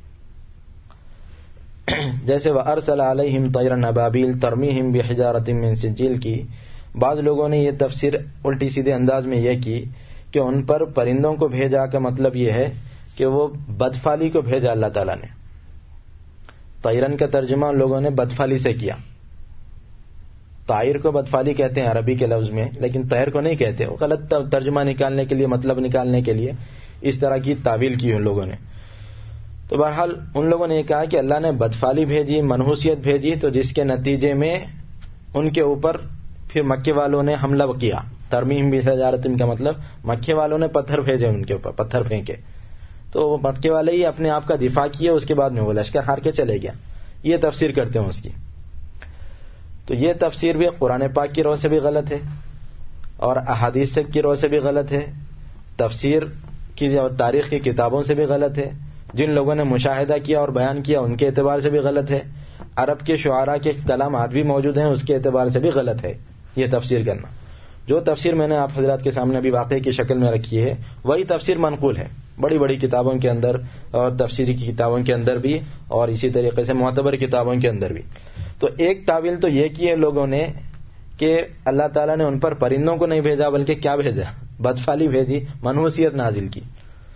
جیسے وَأَرْسَلَ عَلَيْهِمْ طَيْرًا أَبَابِيلَ تَرْمِيهِمْ بِحِجَارَةٍ مِّن سِجِّيلٍ کی بعض لوگوں نے یہ تفسیر الٹی سیدھے انداز میں یہ کی کہ ان پر پرندوں کو بھیجا کا مطلب یہ ہے کہ وہ بدفالی کو بھیجا اللہ تعالیٰ نے. طیرن کا ترجمہ لوگوں نے بدفالی سے کیا. طائر کو بدفالی کہتے ہیں عربی کے لفظ میں، لیکن طیر کو نہیں کہتے. وہ غلط ترجمہ نکالنے کے لیے، مطلب نکالنے کے لیے اس طرح کی تعویل کی ان لوگوں نے. تو بہرحال ان لوگوں نے یہ کہا کہ اللہ نے بدفالی بھیجی، منحوسیت بھیجی، تو جس کے نتیجے میں ان کے اوپر پھر مکے والوں نے حملہ کیا. ترمیم بحجارۃ کا مطلب مکے والوں نے پتھر بھیجے، ان کے اوپر پتھر پھینکے، تو وہ مکے والے ہی اپنے آپ کا دفاع کیے، اس کے بعد میں وہ لشکر ہار کے چلے گیا. یہ تفسیر کرتے ہیں اس کی. تو یہ تفسیر بھی قرآن پاک کی روح سے بھی غلط ہے، اور احادیث کی روح سے بھی غلط ہے، تفسیر کی اور تاریخ کی کتابوں سے بھی غلط ہے، جن لوگوں نے مشاہدہ کیا اور بیان کیا ان کے اعتبار سے بھی غلط ہے، عرب کے شعراء کے کلامات بھی موجود ہیں اس کے اعتبار سے بھی غلط ہے یہ تفسیر کرنا. جو تفسیر میں نے آپ حضرات کے سامنے ابھی واقعے کی شکل میں رکھی ہے وہی تفسیر منقول ہے بڑی بڑی کتابوں کے اندر، اور تفسیری کی کتابوں کے اندر بھی، اور اسی طریقے سے معتبر کتابوں کے اندر بھی. تو ایک تعویل تو یہ کی ہے لوگوں نے کہ اللہ تعالیٰ نے ان پر پرندوں کو نہیں بھیجا، بلکہ کیا بھیجا؟ بدفالی بھیجی، منحوسیت نازل کی.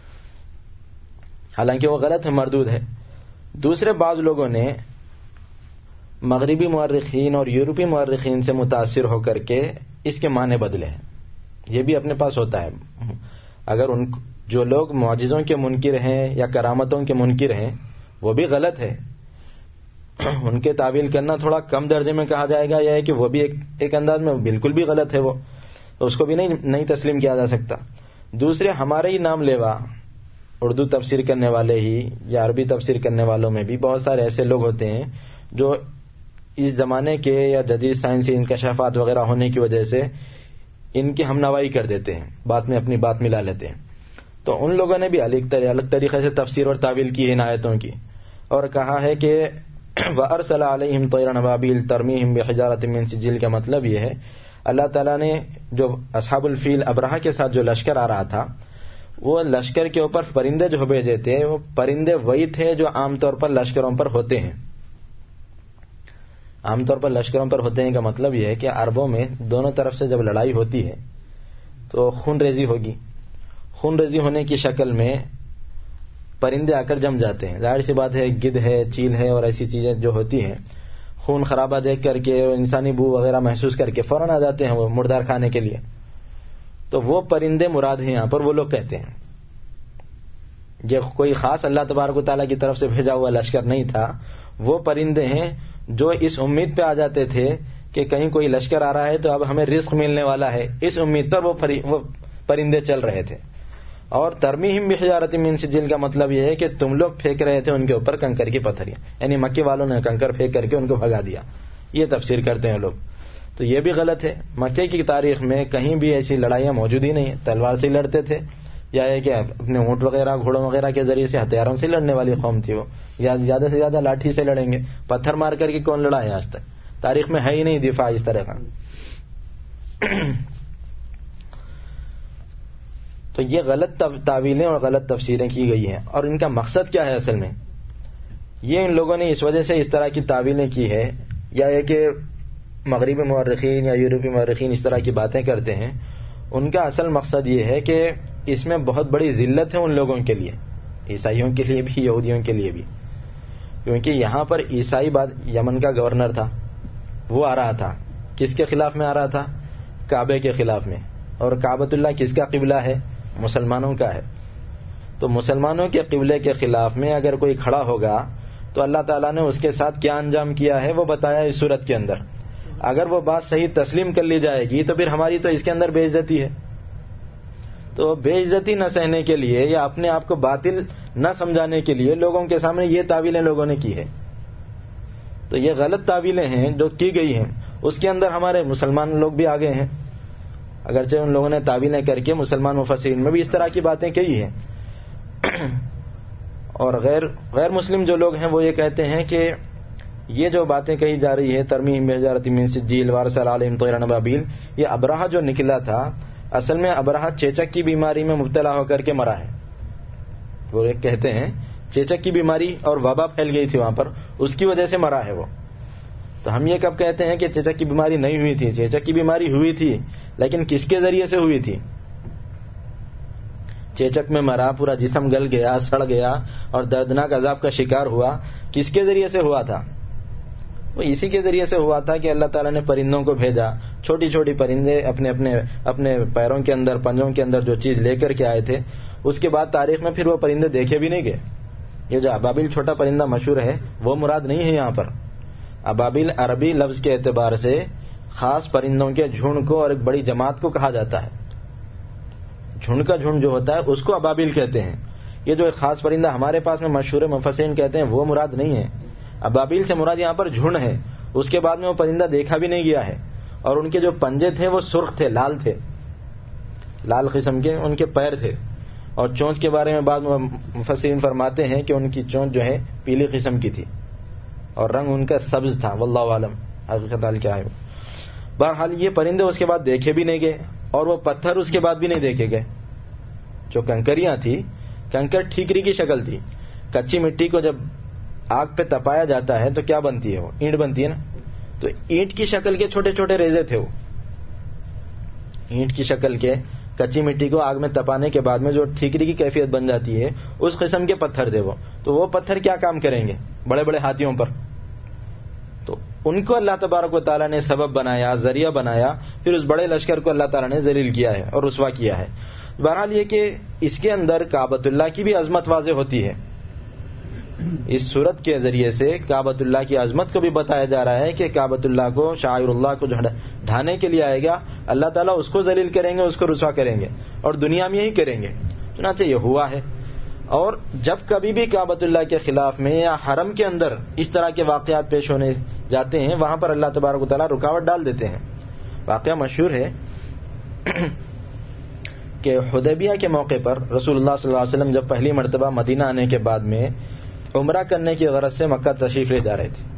حالانکہ وہ غلط ہے، مردود ہے. دوسرے بعض لوگوں نے مغربی مورخین اور یورپی مورخین سے متاثر ہو کر کے اس کے معنی بدلے ہیں. یہ بھی اپنے پاس ہوتا ہے. اگر ان جو لوگ معجزوں کے منکر ہیں یا کرامتوں کے منکر ہیں وہ بھی غلط ہے، ان کے تعویل کرنا تھوڑا کم درجے میں کہا جائے گا، یہ ہے کہ وہ بھی ایک, ایک انداز میں بالکل بھی غلط ہے، وہ تو اس کو بھی نہیں نہیں تسلیم کیا جا سکتا. دوسرے ہمارے ہی نام لیوا اردو تفسیر کرنے والے ہی یا عربی تفسیر کرنے والوں میں بھی بہت سارے ایسے لوگ ہوتے ہیں جو اس زمانے کے یا جدید سائنسی انکشافات وغیرہ ہونے کی وجہ سے ان کی ہم نوائی کر دیتے ہیں، بات میں اپنی بات ملا لیتے ہیں. تو ان لوگوں نے بھی الگ طریقے سے تفسیر اور تعویل کی ان آیتوں کی، اور کہا ہے کہ وَأَرْسَلَ عَلَيْهِمْ طَيْرًا أَبَابِيلَ تَرْمِيهِمْ بِحِجَارَةٍ مِّن سِجِّيلٍ کا مطلب یہ ہے اللہ تعالیٰ نے جو اصحاب الفیل ابرہہ کے ساتھ جو لشکر آ رہا تھا، وہ لشکر کے اوپر پرندے جو بھیجے تھے، وہ پرندے وہی تھے جو عام طور پر لشکروں پر ہوتے ہیں. عام طور پر لشکروں پر ہوتے ہیں کا مطلب یہ ہے کہ عربوں میں دونوں طرف سے جب لڑائی ہوتی ہے تو خون ریزی ہوگی. خون ریزی ہونے کی شکل میں پرندے آ کر جم جاتے ہیں. ظاہر سی بات ہے، گدھ ہے، چیل ہے اور ایسی چیزیں جو ہوتی ہیں، خون خرابہ دیکھ کر کے، انسانی بو وغیرہ محسوس کر کے فوراً آ جاتے ہیں وہ مردار کھانے کے لیے. تو وہ پرندے مراد ہیں یہاں پر، وہ لوگ کہتے ہیں. یہ کوئی خاص اللہ تبارک و تعالیٰ کی طرف سے بھیجا ہوا لشکر نہیں تھا، وہ پرندے ہیں جو اس امید پہ آ جاتے تھے کہ کہیں کوئی لشکر آ رہا ہے تو اب ہمیں رزق ملنے والا ہے، اس امید پر وہ پرندے چل رہے تھے. اور ترمیہم بحجارۃ من سجیل کا مطلب یہ ہے کہ تم لوگ پھینک رہے تھے ان کے اوپر کنکر کی پتھریاں، یعنی مکے والوں نے کنکر پھینک کر کے ان کو بھگا دیا. یہ تفسیر کرتے ہیں لوگ. تو یہ بھی غلط ہے. مکے کی تاریخ میں کہیں بھی ایسی لڑائیاں موجود ہی نہیں ہیں. تلوار سے لڑتے تھے یا یہ کہ اپنے اونٹ وغیرہ گھوڑوں وغیرہ کے ذریعے سے ہتھیاروں سے لڑنے والی قوم تھی وہ, یا زیادہ سے زیادہ لاٹھی سے لڑیں گے. پتھر مار کر کے کون لڑا ہے آج تک؟ تاریخ میں ہے ہی نہیں دفاع اس طرح کا. تو یہ غلط تعویلیں اور غلط تفسیریں کی گئی ہیں. اور ان کا مقصد کیا ہے اصل میں؟ یہ ان لوگوں نے اس وجہ سے اس طرح کی تعویلیں کی ہے, یا یہ کہ مغربی مورخین یا یورپی مورخین اس طرح کی باتیں کرتے ہیں, ان کا اصل مقصد یہ ہے کہ اس میں بہت بڑی ذلت ہے ان لوگوں کے لیے, عیسائیوں کے لیے بھی یہودیوں کے لیے بھی. کیونکہ یہاں پر عیسائی بات یمن کا گورنر تھا, وہ آ رہا تھا کس کے خلاف میں آ رہا تھا؟ کعبے کے خلاف میں. اور کعبۃ اللہ کس کا قبلہ ہے؟ مسلمانوں کا ہے. تو مسلمانوں کے قبلے کے خلاف میں اگر کوئی کھڑا ہوگا تو اللہ تعالیٰ نے اس کے ساتھ کیا انجام کیا ہے وہ بتایا اس صورت کے اندر. اگر وہ بات صحیح تسلیم کر لی جائے گی تو پھر ہماری تو اس کے اندر بے عزتی ہے. تو بے عزتی نہ سہنے کے لیے یا اپنے آپ کو باطل نہ سمجھانے کے لیے لوگوں کے سامنے یہ تعویلیں لوگوں نے کی ہے. تو یہ غلط تعویلیں ہیں جو کی گئی ہیں, اس کے اندر ہمارے مسلمان لوگ بھی آگے ہیں. اگرچہ ان لوگوں نے تعویلیں کر کے مسلمان مفسرین میں بھی اس طرح کی باتیں کہی ہیں. اور غیر غیر مسلم جو لوگ ہیں وہ یہ کہتے ہیں کہ یہ جو باتیں کہی جا رہی ہے ترمیم بحجارۃ من سجیل وارسل علیہم طیرا ابابیل, یہ ابرہہ جو نکلا تھا اصل میں ابرہہ چیچک کی بیماری میں مبتلا ہو کر کے مرا ہے. وہ ایک کہتے ہیں چیچک کی بیماری اور وبا پھیل گئی تھی وہاں پر, اس کی وجہ سے مرا ہے وہ. تو ہم یہ کب کہتے ہیں کہ چیچک کی بیماری نہیں ہوئی تھی؟ چیچک کی بیماری ہوئی تھی, لیکن کس کے ذریعے سے ہوئی تھی؟ چیچک میں مرا, پورا جسم گل گیا, سڑ گیا اور دردناک عذاب کا شکار ہوا. کس کے ذریعے سے ہوا تھا؟ وہ اسی کے ذریعے سے ہوا تھا کہ اللہ تعالیٰ نے پرندوں کو بھیجا. چھوٹی چھوٹی پرندے اپنے اپنے اپنے پیروں کے اندر, پنجوں کے اندر جو چیز لے کر کے آئے تھے, اس کے بعد تاریخ میں پھر وہ پرندے دیکھے بھی نہیں گئے. یہ جو ابابیل چھوٹا پرندہ مشہور ہے وہ مراد نہیں ہے یہاں پر. ابابیل عربی لفظ کے اعتبار سے خاص پرندوں کے جھنڈ کو اور ایک بڑی جماعت کو کہا جاتا ہے. جھنڈ کا جھنڈ جو ہوتا ہے اس کو ابابیل کہتے ہیں. یہ جو ایک خاص پرندہ ہمارے پاس میں مشہور مفسرین کہتے ہیں وہ مراد نہیں ہے. ابابیل سے مراد یہاں پر جھنڈ ہے. اس کے بعد میں وہ پرندہ دیکھا بھی نہیں گیا ہے. اور ان کے جو پنجے تھے وہ سرخ تھے, لال تھے, لال قسم کے ان کے پیر تھے. اور چونچ کے بارے میں بعد مفسرین فرماتے ہیں کہ ان کی چونچ جو ہے پیلی قسم کی تھی اور رنگ ان کا سبز تھا. واللہ عالم حقیقت حال کیا ہے. بہرحال یہ پرندے اس کے بعد دیکھے بھی نہیں گئے, اور وہ پتھر اس کے بعد بھی نہیں دیکھے گئے. جو کنکریاں تھی, کنکر ٹھیکری کی شکل تھی. کچی مٹی کو جب آگ پہ تپایا جاتا ہے تو کیا بنتی ہے؟ وہ اینٹ بنتی ہے نا. تو اینٹ کی شکل کے چھوٹے چھوٹے ریزے تھے. وہ اینٹ کی شکل کے کچی مٹی کو آگ میں تپانے کے بعد میں جو ٹھیکری کی کیفیت بن جاتی ہے اس قسم کے پتھر تھے وہ. تو وہ پتھر کیا کام کریں گے بڑے بڑے ہاتھیوں پر؟ تو ان کو اللہ تبارک و تعالیٰ نے سبب بنایا, ذریعہ بنایا, پھر اس بڑے لشکر کو اللہ تعالیٰ نے ذلیل کیا ہے اور رسوا کیا ہے. بہرحال یہ کہ اس کے اندر کعبۃ اللہ کی بھی عظمت واضح ہوتی ہے. اس صورت کے ذریعے سے کعبۃ اللہ کی عظمت کو بھی بتایا جا رہا ہے کہ کعبۃ اللہ کو, شعائر اللہ کو جو ڈھانے کے لیے آئے گا اللہ تعالیٰ اس کو ذلیل کریں گے, اس کو رسوا کریں گے, اور دنیا میں یہی کریں گے. چنانچہ یہ ہوا ہے. اور جب کبھی بھی کعبۃ اللہ کے خلاف میں یا حرم کے اندر اس طرح کے واقعات پیش ہونے جاتے ہیں وہاں پر اللہ تبارک و تعالیٰ رکاوٹ ڈال دیتے ہیں. واقعہ مشہور ہے کہ حدیبیہ کے موقع پر رسول اللہ صلی اللہ علیہ وسلم جب پہلی مرتبہ مدینہ آنے کے بعد میں عمرہ کرنے کی غرض سے مکہ تشریف لے جا رہے تھے,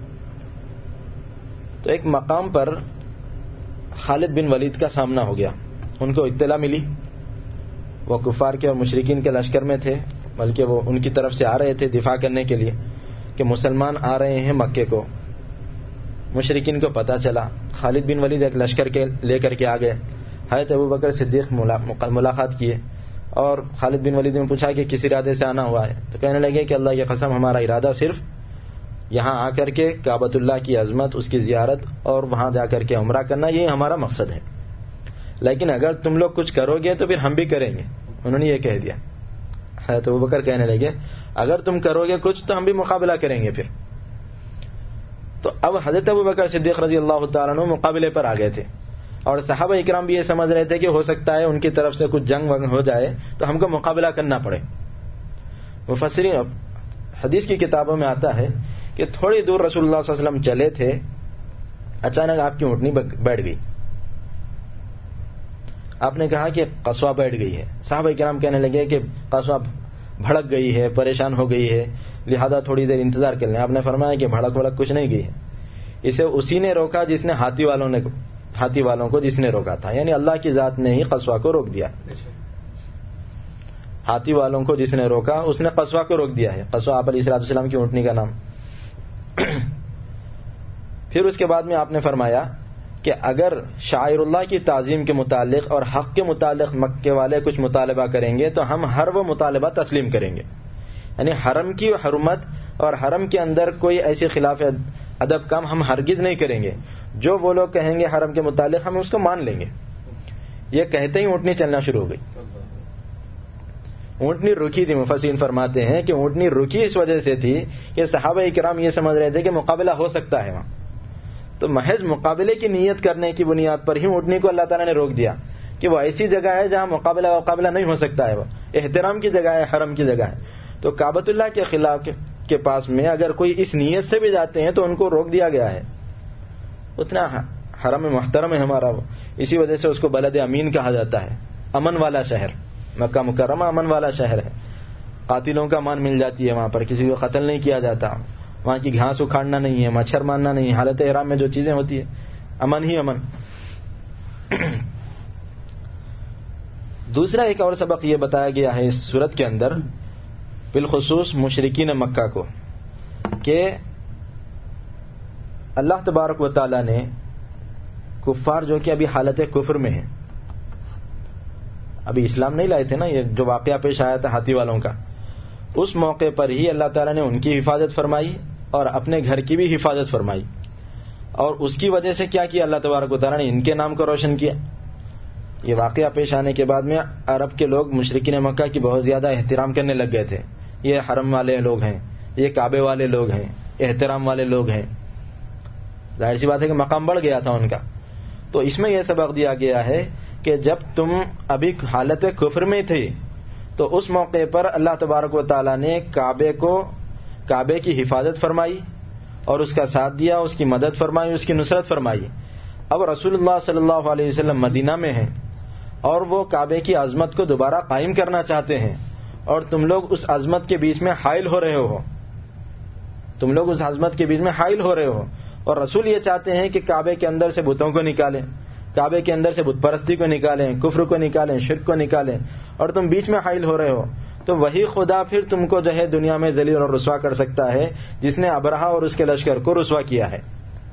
تو ایک مقام پر خالد بن ولید کا سامنا ہو گیا. ان کو اطلاع ملی, وہ کفار کے اور مشرکین کے لشکر میں تھے, بلکہ وہ ان کی طرف سے آ رہے تھے دفاع کرنے کے لیے کہ مسلمان آ رہے ہیں مکے کو. مشرکین کو پتہ چلا, خالد بن ولید ایک لشکر کے لے کر کے آ گئے. حضرت ابوبکر صدیق ملاقات کیے اور خالد بن ولید نے پوچھا کہ کس ارادے سے آنا ہوا ہے؟ تو کہنے لگے کہ اللہ کی قسم ہمارا ارادہ صرف یہاں آ کر کے کعبۃ اللہ کی عظمت, اس کی زیارت اور وہاں جا کر کے عمرہ کرنا, یہ ہمارا مقصد ہے. لیکن اگر تم لوگ کچھ کرو گے تو پھر ہم بھی کریں گے. انہوں نے یہ کہہ دیا. حضرت ابوبکر کہنے لگے اگر تم کرو گے کچھ تو ہم بھی مقابلہ کریں گے پھر. تو اب حضرت ابوبکر صدیق رضی اللہ تعالیٰ عنہ مقابلے پر آ گئے تھے, اور صحابہ اکرام بھی یہ سمجھ رہے تھے کہ ہو سکتا ہے ان کی طرف سے کچھ جنگ وغیرہ ہو جائے تو ہم کو مقابلہ کرنا پڑے. مفسرین حدیث کی کتابوں میں آتا ہے کہ تھوڑی دور رسول اللہ صلی اللہ علیہ وسلم چلے تھے اچانک آپ کی اونٹنی بیٹھ گئی, آپ نے کہا کہ قصوہ بیٹھ گئی ہے. صحابہ کرام کہنے لگے کہ قصوہ بھڑک گئی ہے, پریشان ہو گئی ہے, لہذا تھوڑی دیر انتظار کر لیں. آپ نے فرمایا کہ بھڑک بھڑک کچھ نہیں گئی ہے, اسے اسی نے روکا جس نے ہاتھی والوں نے ہاتھی والوں کو جس نے روکا تھا, یعنی اللہ کی ذات نے ہی قصوہ کو روک دیا. ہاتھی والوں کو جس نے روکا اس نے قصوہ کو روک دیا ہے. قصوہ آپ علیہ الصلوۃ والسلام کی اونٹنی کا نام. پھر اس کے بعد میں آپ نے فرمایا کہ اگر شاعر اللہ کی تعظیم کے متعلق اور حق کے متعلق مکے والے کچھ مطالبہ کریں گے تو ہم ہر وہ مطالبہ تسلیم کریں گے. یعنی حرم کی حرمت اور حرم کے اندر کوئی ایسی خلاف ادب کام ہم ہرگز نہیں کریں گے. جو وہ لوگ کہیں گے حرم کے متعلق ہم اس کو مان لیں گے. یہ کہتے ہی اونٹنی چلنا شروع ہو گئی. اونٹنی رکی تھی. مفسرین فرماتے ہیں کہ اونٹنی رکی اس وجہ سے تھی کہ صحابہ کرام یہ سمجھ رہے تھے کہ مقابلہ ہو سکتا ہے وہاں, تو محض مقابلے کی نیت کرنے کی بنیاد پر ہی اونٹنی کو اللہ تعالیٰ نے روک دیا کہ وہ ایسی جگہ ہے جہاں مقابلہ مقابلہ نہیں ہو سکتا ہے, وہ احترام کی جگہ ہے, حرم کی جگہ ہے. تو کعبۃ اللہ کے خلاف کے پاس میں اگر کوئی اس نیت سے بھی جاتے ہیں تو ان کو روک دیا گیا ہے. اتنا حرم محترم ہے ہمارا وہ, اسی وجہ سے اس کو بلد امین کہا جاتا ہے, امن والا شہر. مکہ مکرمہ امن والا شہر ہے, قاتلوں کا امان مل جاتی ہے وہاں پر, کسی کو قتل نہیں کیا جاتا, وہاں کی گھاس اکھاڑنا نہیں ہے, مچھر مارنا نہیں ہے, حالت احرام میں جو چیزیں ہوتی ہے امن ہی امن. دوسرا ایک اور سبق یہ بتایا گیا ہے اس سورت کے اندر بالخصوص مشرکین مکہ کو کہ اللہ تبارک و تعالی نے کفار جو کہ ابھی حالت کفر میں ہیں, ابھی اسلام نہیں لائے تھے نا, یہ جو واقعہ پیش آیا تھا ہاتھی والوں کا, اس موقع پر ہی اللہ تعالیٰ نے ان کی حفاظت فرمائی اور اپنے گھر کی بھی حفاظت فرمائی. اور اس کی وجہ سے کیا کیا اللہ تبارک و تعالیٰ نے ان کے نام کو روشن کیا. یہ واقعہ پیش آنے کے بعد میں عرب کے لوگ مشرکین مکہ کی بہت زیادہ احترام کرنے لگ گئے تھے. یہ حرم والے لوگ ہیں, یہ کعبے والے لوگ ہیں, احترام والے لوگ ہیں. ظاہر سی بات ہے کہ مقام بڑھ گیا تھا ان کا. تو اس میں یہ سبق دیا گیا ہے کہ جب تم ابھی حالت کفر میں تھے تو اس موقع پر اللہ تبارک و تعالیٰ نے کعبے کو کعبے کی حفاظت فرمائی اور اس کا ساتھ دیا, اس کی مدد فرمائی, اس کی نصرت فرمائی. اب رسول اللہ صلی اللہ علیہ وسلم مدینہ میں ہیں اور وہ کعبے کی عظمت کو دوبارہ قائم کرنا چاہتے ہیں, اور تم لوگ اس عظمت کے بیچ میں حائل ہو رہے ہو تم لوگ اس عظمت کے بیچ میں حائل ہو رہے ہو اور رسول یہ چاہتے ہیں کہ کعبے کے اندر سے بتوں کو نکالیں, کعبے کے اندر سے بت پرستی کو نکالیں, کفر کو نکالیں, شرک کو نکالیں, اور تم بیچ میں حائل ہو رہے ہو. تو وہی خدا پھر تم کو جو ہے دنیا میں ذلیل اور رسوا کر سکتا ہے جس نے ابرہا اور اس کے لشکر کو رسوا کیا ہے.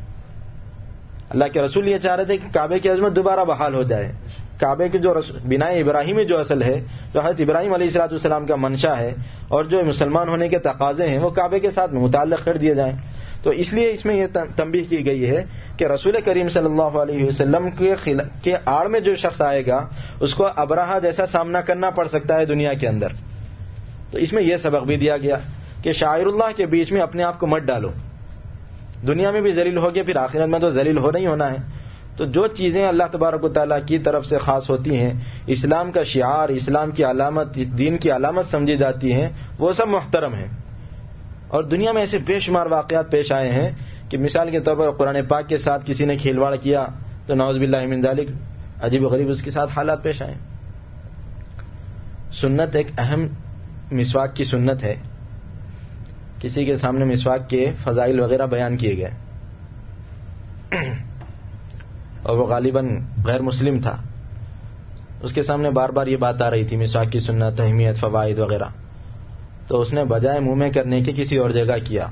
اللہ کے رسول یہ چاہ رہے تھے کہ کعبے کی عظمت دوبارہ بحال ہو جائے. کعبے کی جو بناء ابراہیمی جو اصل ہے, جو حضرت ابراہیم علیہ الصلوۃ والسلام کا منشا ہے اور جو مسلمان ہونے کے تقاضے ہیں, وہ کعبے کے ساتھ متعلق کر دیے جائیں. تو اس لیے اس میں یہ تنبیہ کی گئی ہے کہ رسول کریم صلی اللہ علیہ وسلم کے آڑ میں جو شخص آئے گا اس کو ابرہا جیسا سامنا کرنا پڑ سکتا ہے دنیا کے اندر. تو اس میں یہ سبق بھی دیا گیا کہ شاعر اللہ کے بیچ میں اپنے آپ کو مت ڈالو. دنیا میں بھی ذلیل ہو گیا, پھر آخرت میں تو ذلیل ہو نہیں ہونا ہے. تو جو چیزیں اللہ تبارک و تعالیٰ کی طرف سے خاص ہوتی ہیں, اسلام کا شعار, اسلام کی علامت, دین کی علامت سمجھی جاتی ہیں, وہ سب محترم ہیں. اور دنیا میں ایسے بے شمار واقعات پیش آئے ہیں کہ مثال کے طور پر قرآن پاک کے ساتھ کسی نے کھلواڑ کیا تو نعوذ باللہ من ذالک عجیب و غریب اس کے ساتھ حالات پیش آئے. سنت ایک اہم مسواک کی سنت ہے. کسی کے سامنے مسواک کے فضائل وغیرہ بیان کیے گئے اور وہ غالباً غیر مسلم تھا, اس کے سامنے بار بار یہ بات آ رہی تھی مسواک کی سنت, اہمیت, فوائد وغیرہ. تو اس نے بجائے منہ میں کرنے کے کسی اور جگہ کیا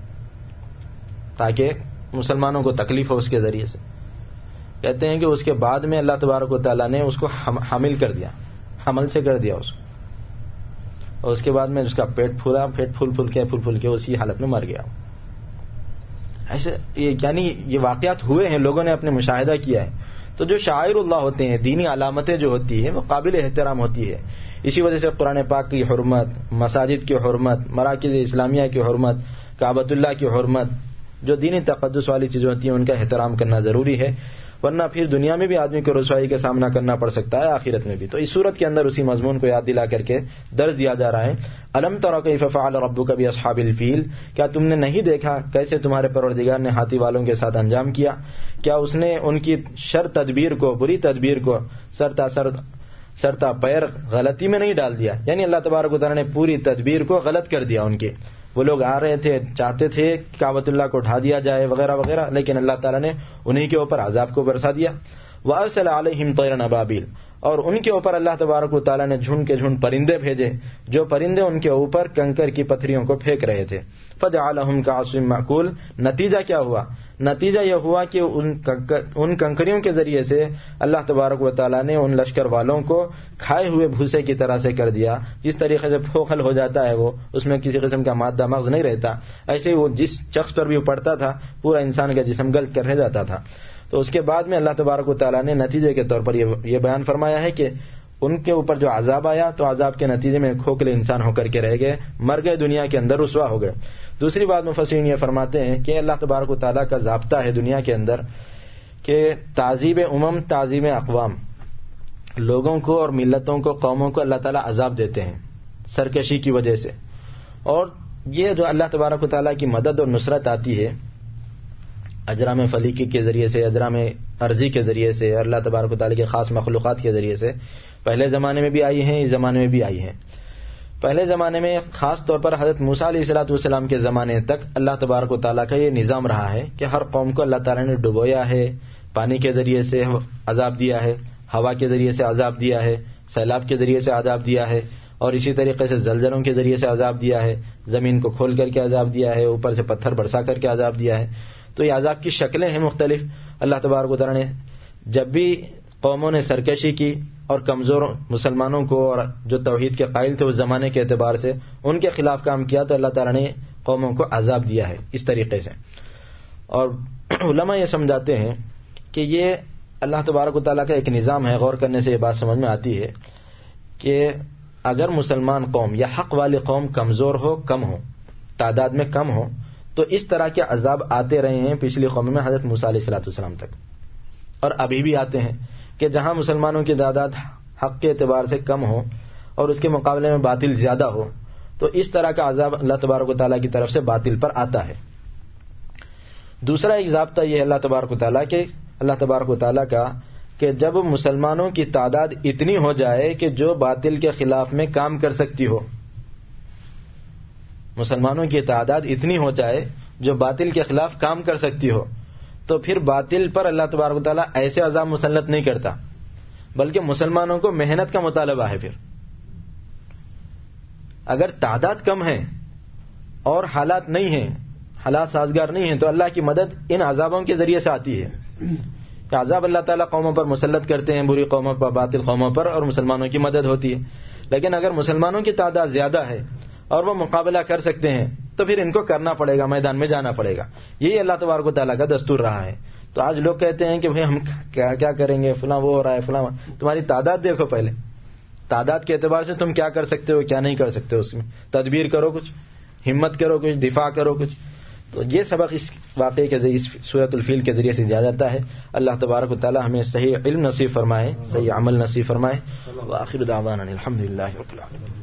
تاکہ مسلمانوں کو تکلیف ہو اس کے ذریعے سے. کہتے ہیں کہ اس کے بعد میں اللہ تبارک و تعالیٰ نے اس کو حامل کر دیا, حمل سے کر دیا اس کو, اور اس کے بعد میں اس کا پیٹ پھولا, پیٹ پھول پھول کے پھول پھول کے اسی حالت میں مر گیا. ایسے یعنی یہ واقعات ہوئے ہیں, لوگوں نے اپنے مشاہدہ کیا ہے. تو جو شاعر اللہ ہوتے ہیں, دینی علامتیں جو ہوتی ہیں, وہ قابل احترام ہوتی ہے. اسی وجہ سے قرآن پاک کی حرمت, مساجد کی حرمت, مراکز اسلامیہ کی حرمت, کعبۃ اللہ کی حرمت, جو دینی تقدس والی چیزیں ہوتی ہیں ان کا احترام کرنا ضروری ہے. ورنہ پھر دنیا میں بھی آدمی کو رسوائی کا سامنا کرنا پڑ سکتا ہے، آخرت میں بھی. تو اس صورت کے اندر اسی مضمون کو یاد دلا کر کے درس دیا جا رہا ہے. الم تر کیف فعل ربک باصحاب الفیل، کیا تم نے نہیں دیکھا کیسے تمہارے پروردگار نے ہاتھی والوں کے ساتھ انجام کیا؟ کیا اس نے ان کی شر تدبیر کو، بری تدبیر کو سرتا سر سرتا پیر غلطی میں نہیں ڈال دیا، یعنی اللہ تبارک و تعالیٰ نے پوری تدبیر کو غلط کر دیا ان کے. وہ لوگ آ رہے تھے، چاہتے تھے کعبۃ اللہ کو اٹھا دیا جائے وغیرہ وغیرہ، لیکن اللہ تعالیٰ نے انہی کے اوپر عذاب کو برسا دیا. وَأَرْسَلَ عَلَيْهِمْ طَيْرًا أَبَابِيلَ، اور ان کے اوپر اللہ تبارک و تعالیٰ نے جھنڈ کے جھنڈ پرندے بھیجے، جو پرندے ان کے اوپر کنکر کی پتھریوں کو پھینک رہے تھے. فَجَعَلَهُمْ كَعَصْفٍ مَأْكُولٍ، نتیجہ کیا ہوا؟ نتیجہ یہ ہوا کہ ان کنکریوں کے ذریعے سے اللہ تبارک و تعالیٰ نے ان لشکر والوں کو کھائے ہوئے بھوسے کی طرح سے کر دیا. جس طریقے سے پھوکھل ہو جاتا ہے، وہ اس میں کسی قسم کا مادہ مغز نہیں رہتا، ایسے ہی وہ جس شخص پر بھی پڑتا تھا پورا انسان کا جسم گل کر رہ جاتا تھا. تو اس کے بعد میں اللہ تبارک و تعالیٰ نے نتیجے کے طور پر یہ بیان فرمایا ہے کہ ان کے اوپر جو عذاب آیا تو عذاب کے نتیجے میں کھوکھلے انسان ہو کر کے رہ گئے، مر گئے، دنیا کے اندر رسوا ہو گئے. دوسری بات مفسرین یہ فرماتے ہیں کہ اللہ تبارک و تعالیٰ کا ضابطہ ہے دنیا کے اندر کہ تعذیب امم، تعظیم اقوام، لوگوں کو اور ملتوں کو، قوموں کو اللہ تعالیٰ عذاب دیتے ہیں سرکشی کی وجہ سے. اور یہ جو اللہ تبارک و تعالیٰ کی مدد اور نصرت آتی ہے اجرام فلیقی کے ذریعے سے، اجرام ارضی کے ذریعے سے، اللہ تبارک و تعالیٰ کے خاص مخلوقات کے ذریعے سے، پہلے زمانے میں بھی آئی ہیں، اس زمانے میں بھی آئی ہیں. پہلے زمانے میں خاص طور پر حضرت موسیٰ علیہ الصلوۃ والسلام کے زمانے تک اللہ تبارک و تعالیٰ کا یہ نظام رہا ہے کہ ہر قوم کو اللہ تعالیٰ نے ڈبویا ہے، پانی کے ذریعے سے عذاب دیا ہے، ہوا کے ذریعے سے عذاب دیا ہے، سیلاب کے ذریعے سے عذاب دیا ہے، اور اسی طریقے سے زلزلوں کے ذریعے سے عذاب دیا ہے، زمین کو کھول کر کے عذاب دیا ہے، اوپر سے پتھر برسا کر کے عذاب دیا ہے. تو یہ عذاب کی شکلیں ہیں مختلف. اللہ تبارک و تعالیٰ نے جب بھی قوموں نے سرکشی کی اور کمزور مسلمانوں کو اور جو توحید کے قائل تھے اس زمانے کے اعتبار سے ان کے خلاف کام کیا تو اللہ تعالیٰ نے قوموں کو عذاب دیا ہے اس طریقے سے. اور علماء یہ سمجھاتے ہیں کہ یہ اللہ تبارک و تعالیٰ کا ایک نظام ہے. غور کرنے سے یہ بات سمجھ میں آتی ہے کہ اگر مسلمان قوم یا حق والی قوم کمزور ہو، کم ہو، تعداد میں کم ہو، تو اس طرح کے عذاب آتے رہے ہیں پچھلی قوم میں حضرت موسیٰ علیہ الصلوۃ والسلام تک، اور ابھی بھی آتے ہیں کہ جہاں مسلمانوں کی تعداد حق کے اعتبار سے کم ہو اور اس کے مقابلے میں باطل زیادہ ہو تو اس طرح کا عذاب اللہ تبارک و تعالیٰ کی طرف سے باطل پر آتا ہے. دوسرا ایک ضابطہ یہ ہے اللہ تبارک و تعالیٰ کے اللہ تبارک و تعالیٰ کا کہ جب مسلمانوں کی تعداد اتنی ہو جائے کہ جو باطل کے خلاف میں کام کر سکتی ہو، مسلمانوں کی تعداد اتنی ہو جائے جو باطل کے خلاف کام کر سکتی ہو، تو پھر باطل پر اللہ تبارک و تعالیٰ ایسے عذاب مسلط نہیں کرتا، بلکہ مسلمانوں کو محنت کا مطالبہ ہے. پھر اگر تعداد کم ہے اور حالات نہیں ہیں، حالات سازگار نہیں ہیں، تو اللہ کی مدد ان عذابوں کے ذریعے سے آتی ہے. عذاب اللہ تعالیٰ قوموں پر مسلط کرتے ہیں، بری قوموں پر، باطل قوموں پر، اور مسلمانوں کی مدد ہوتی ہے. لیکن اگر مسلمانوں کی تعداد زیادہ ہے اور وہ مقابلہ کر سکتے ہیں تو پھر ان کو کرنا پڑے گا، میدان میں جانا پڑے گا. یہی اللہ تبارک و تعالیٰ کا دستور رہا ہے. تو آج لوگ کہتے ہیں کہ بھئی ہم کیا کیا کریں گے، فلاں وہ ہو رہا ہے، فلاں. تمہاری تعداد دیکھو پہلے، تعداد کے اعتبار سے تم کیا کر سکتے ہو، کیا نہیں کر سکتے ہو، اس میں تدبیر کرو، کچھ ہمت کرو، کچھ دفاع کرو کچھ. تو یہ سبق اس واقعے کے ذریعے، اس سورۃ الفیل کے ذریعے سے دیا جاتا ہے. اللہ تبارک و تعالیٰ ہمیں صحیح علم نصیب فرمائے، صحیح عمل نصیب فرمائے. وآخر دعوانا الحمدللہ رب العالمین.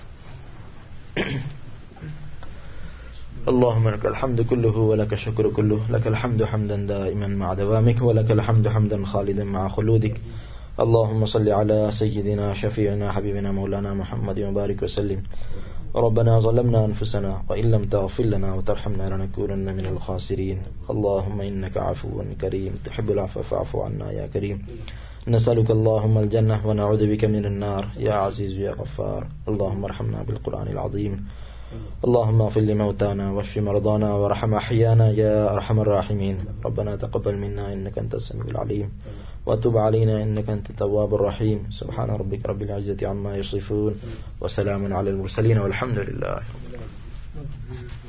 اللهم لك الحمد كله ولك الشكر كله، لك الحمد حمدا دائما مع دوامك، ولك الحمد حمدا خالدا مع خلودك. اللهم صل على سيدنا شفيعنا حبيبنا مولانا محمد وبارك وسلم. ربنا ظلمنا أنفسنا وإن لم تغفر لنا وترحمنا لنكونن من الخاسرين. اللهم إنك عفو كريم تحب العفو فاعف عنا يا كريم. نسألك اللهم الجنة ونعوذ بك من النار يا عزيز يا غفار. اللهم ارحمنا بالقرآن العظيم. اللهم اغفر لموتانا واشف مرضانا وارحم أحيانا يا أرحم الراحمين. ربنا تقبل منا إنك أنت السميع العليم وتب علينا إنك أنت التواب الرحيم. سبحان ربك رب العزة عما يصفون وسلام على المرسلين والحمد لله.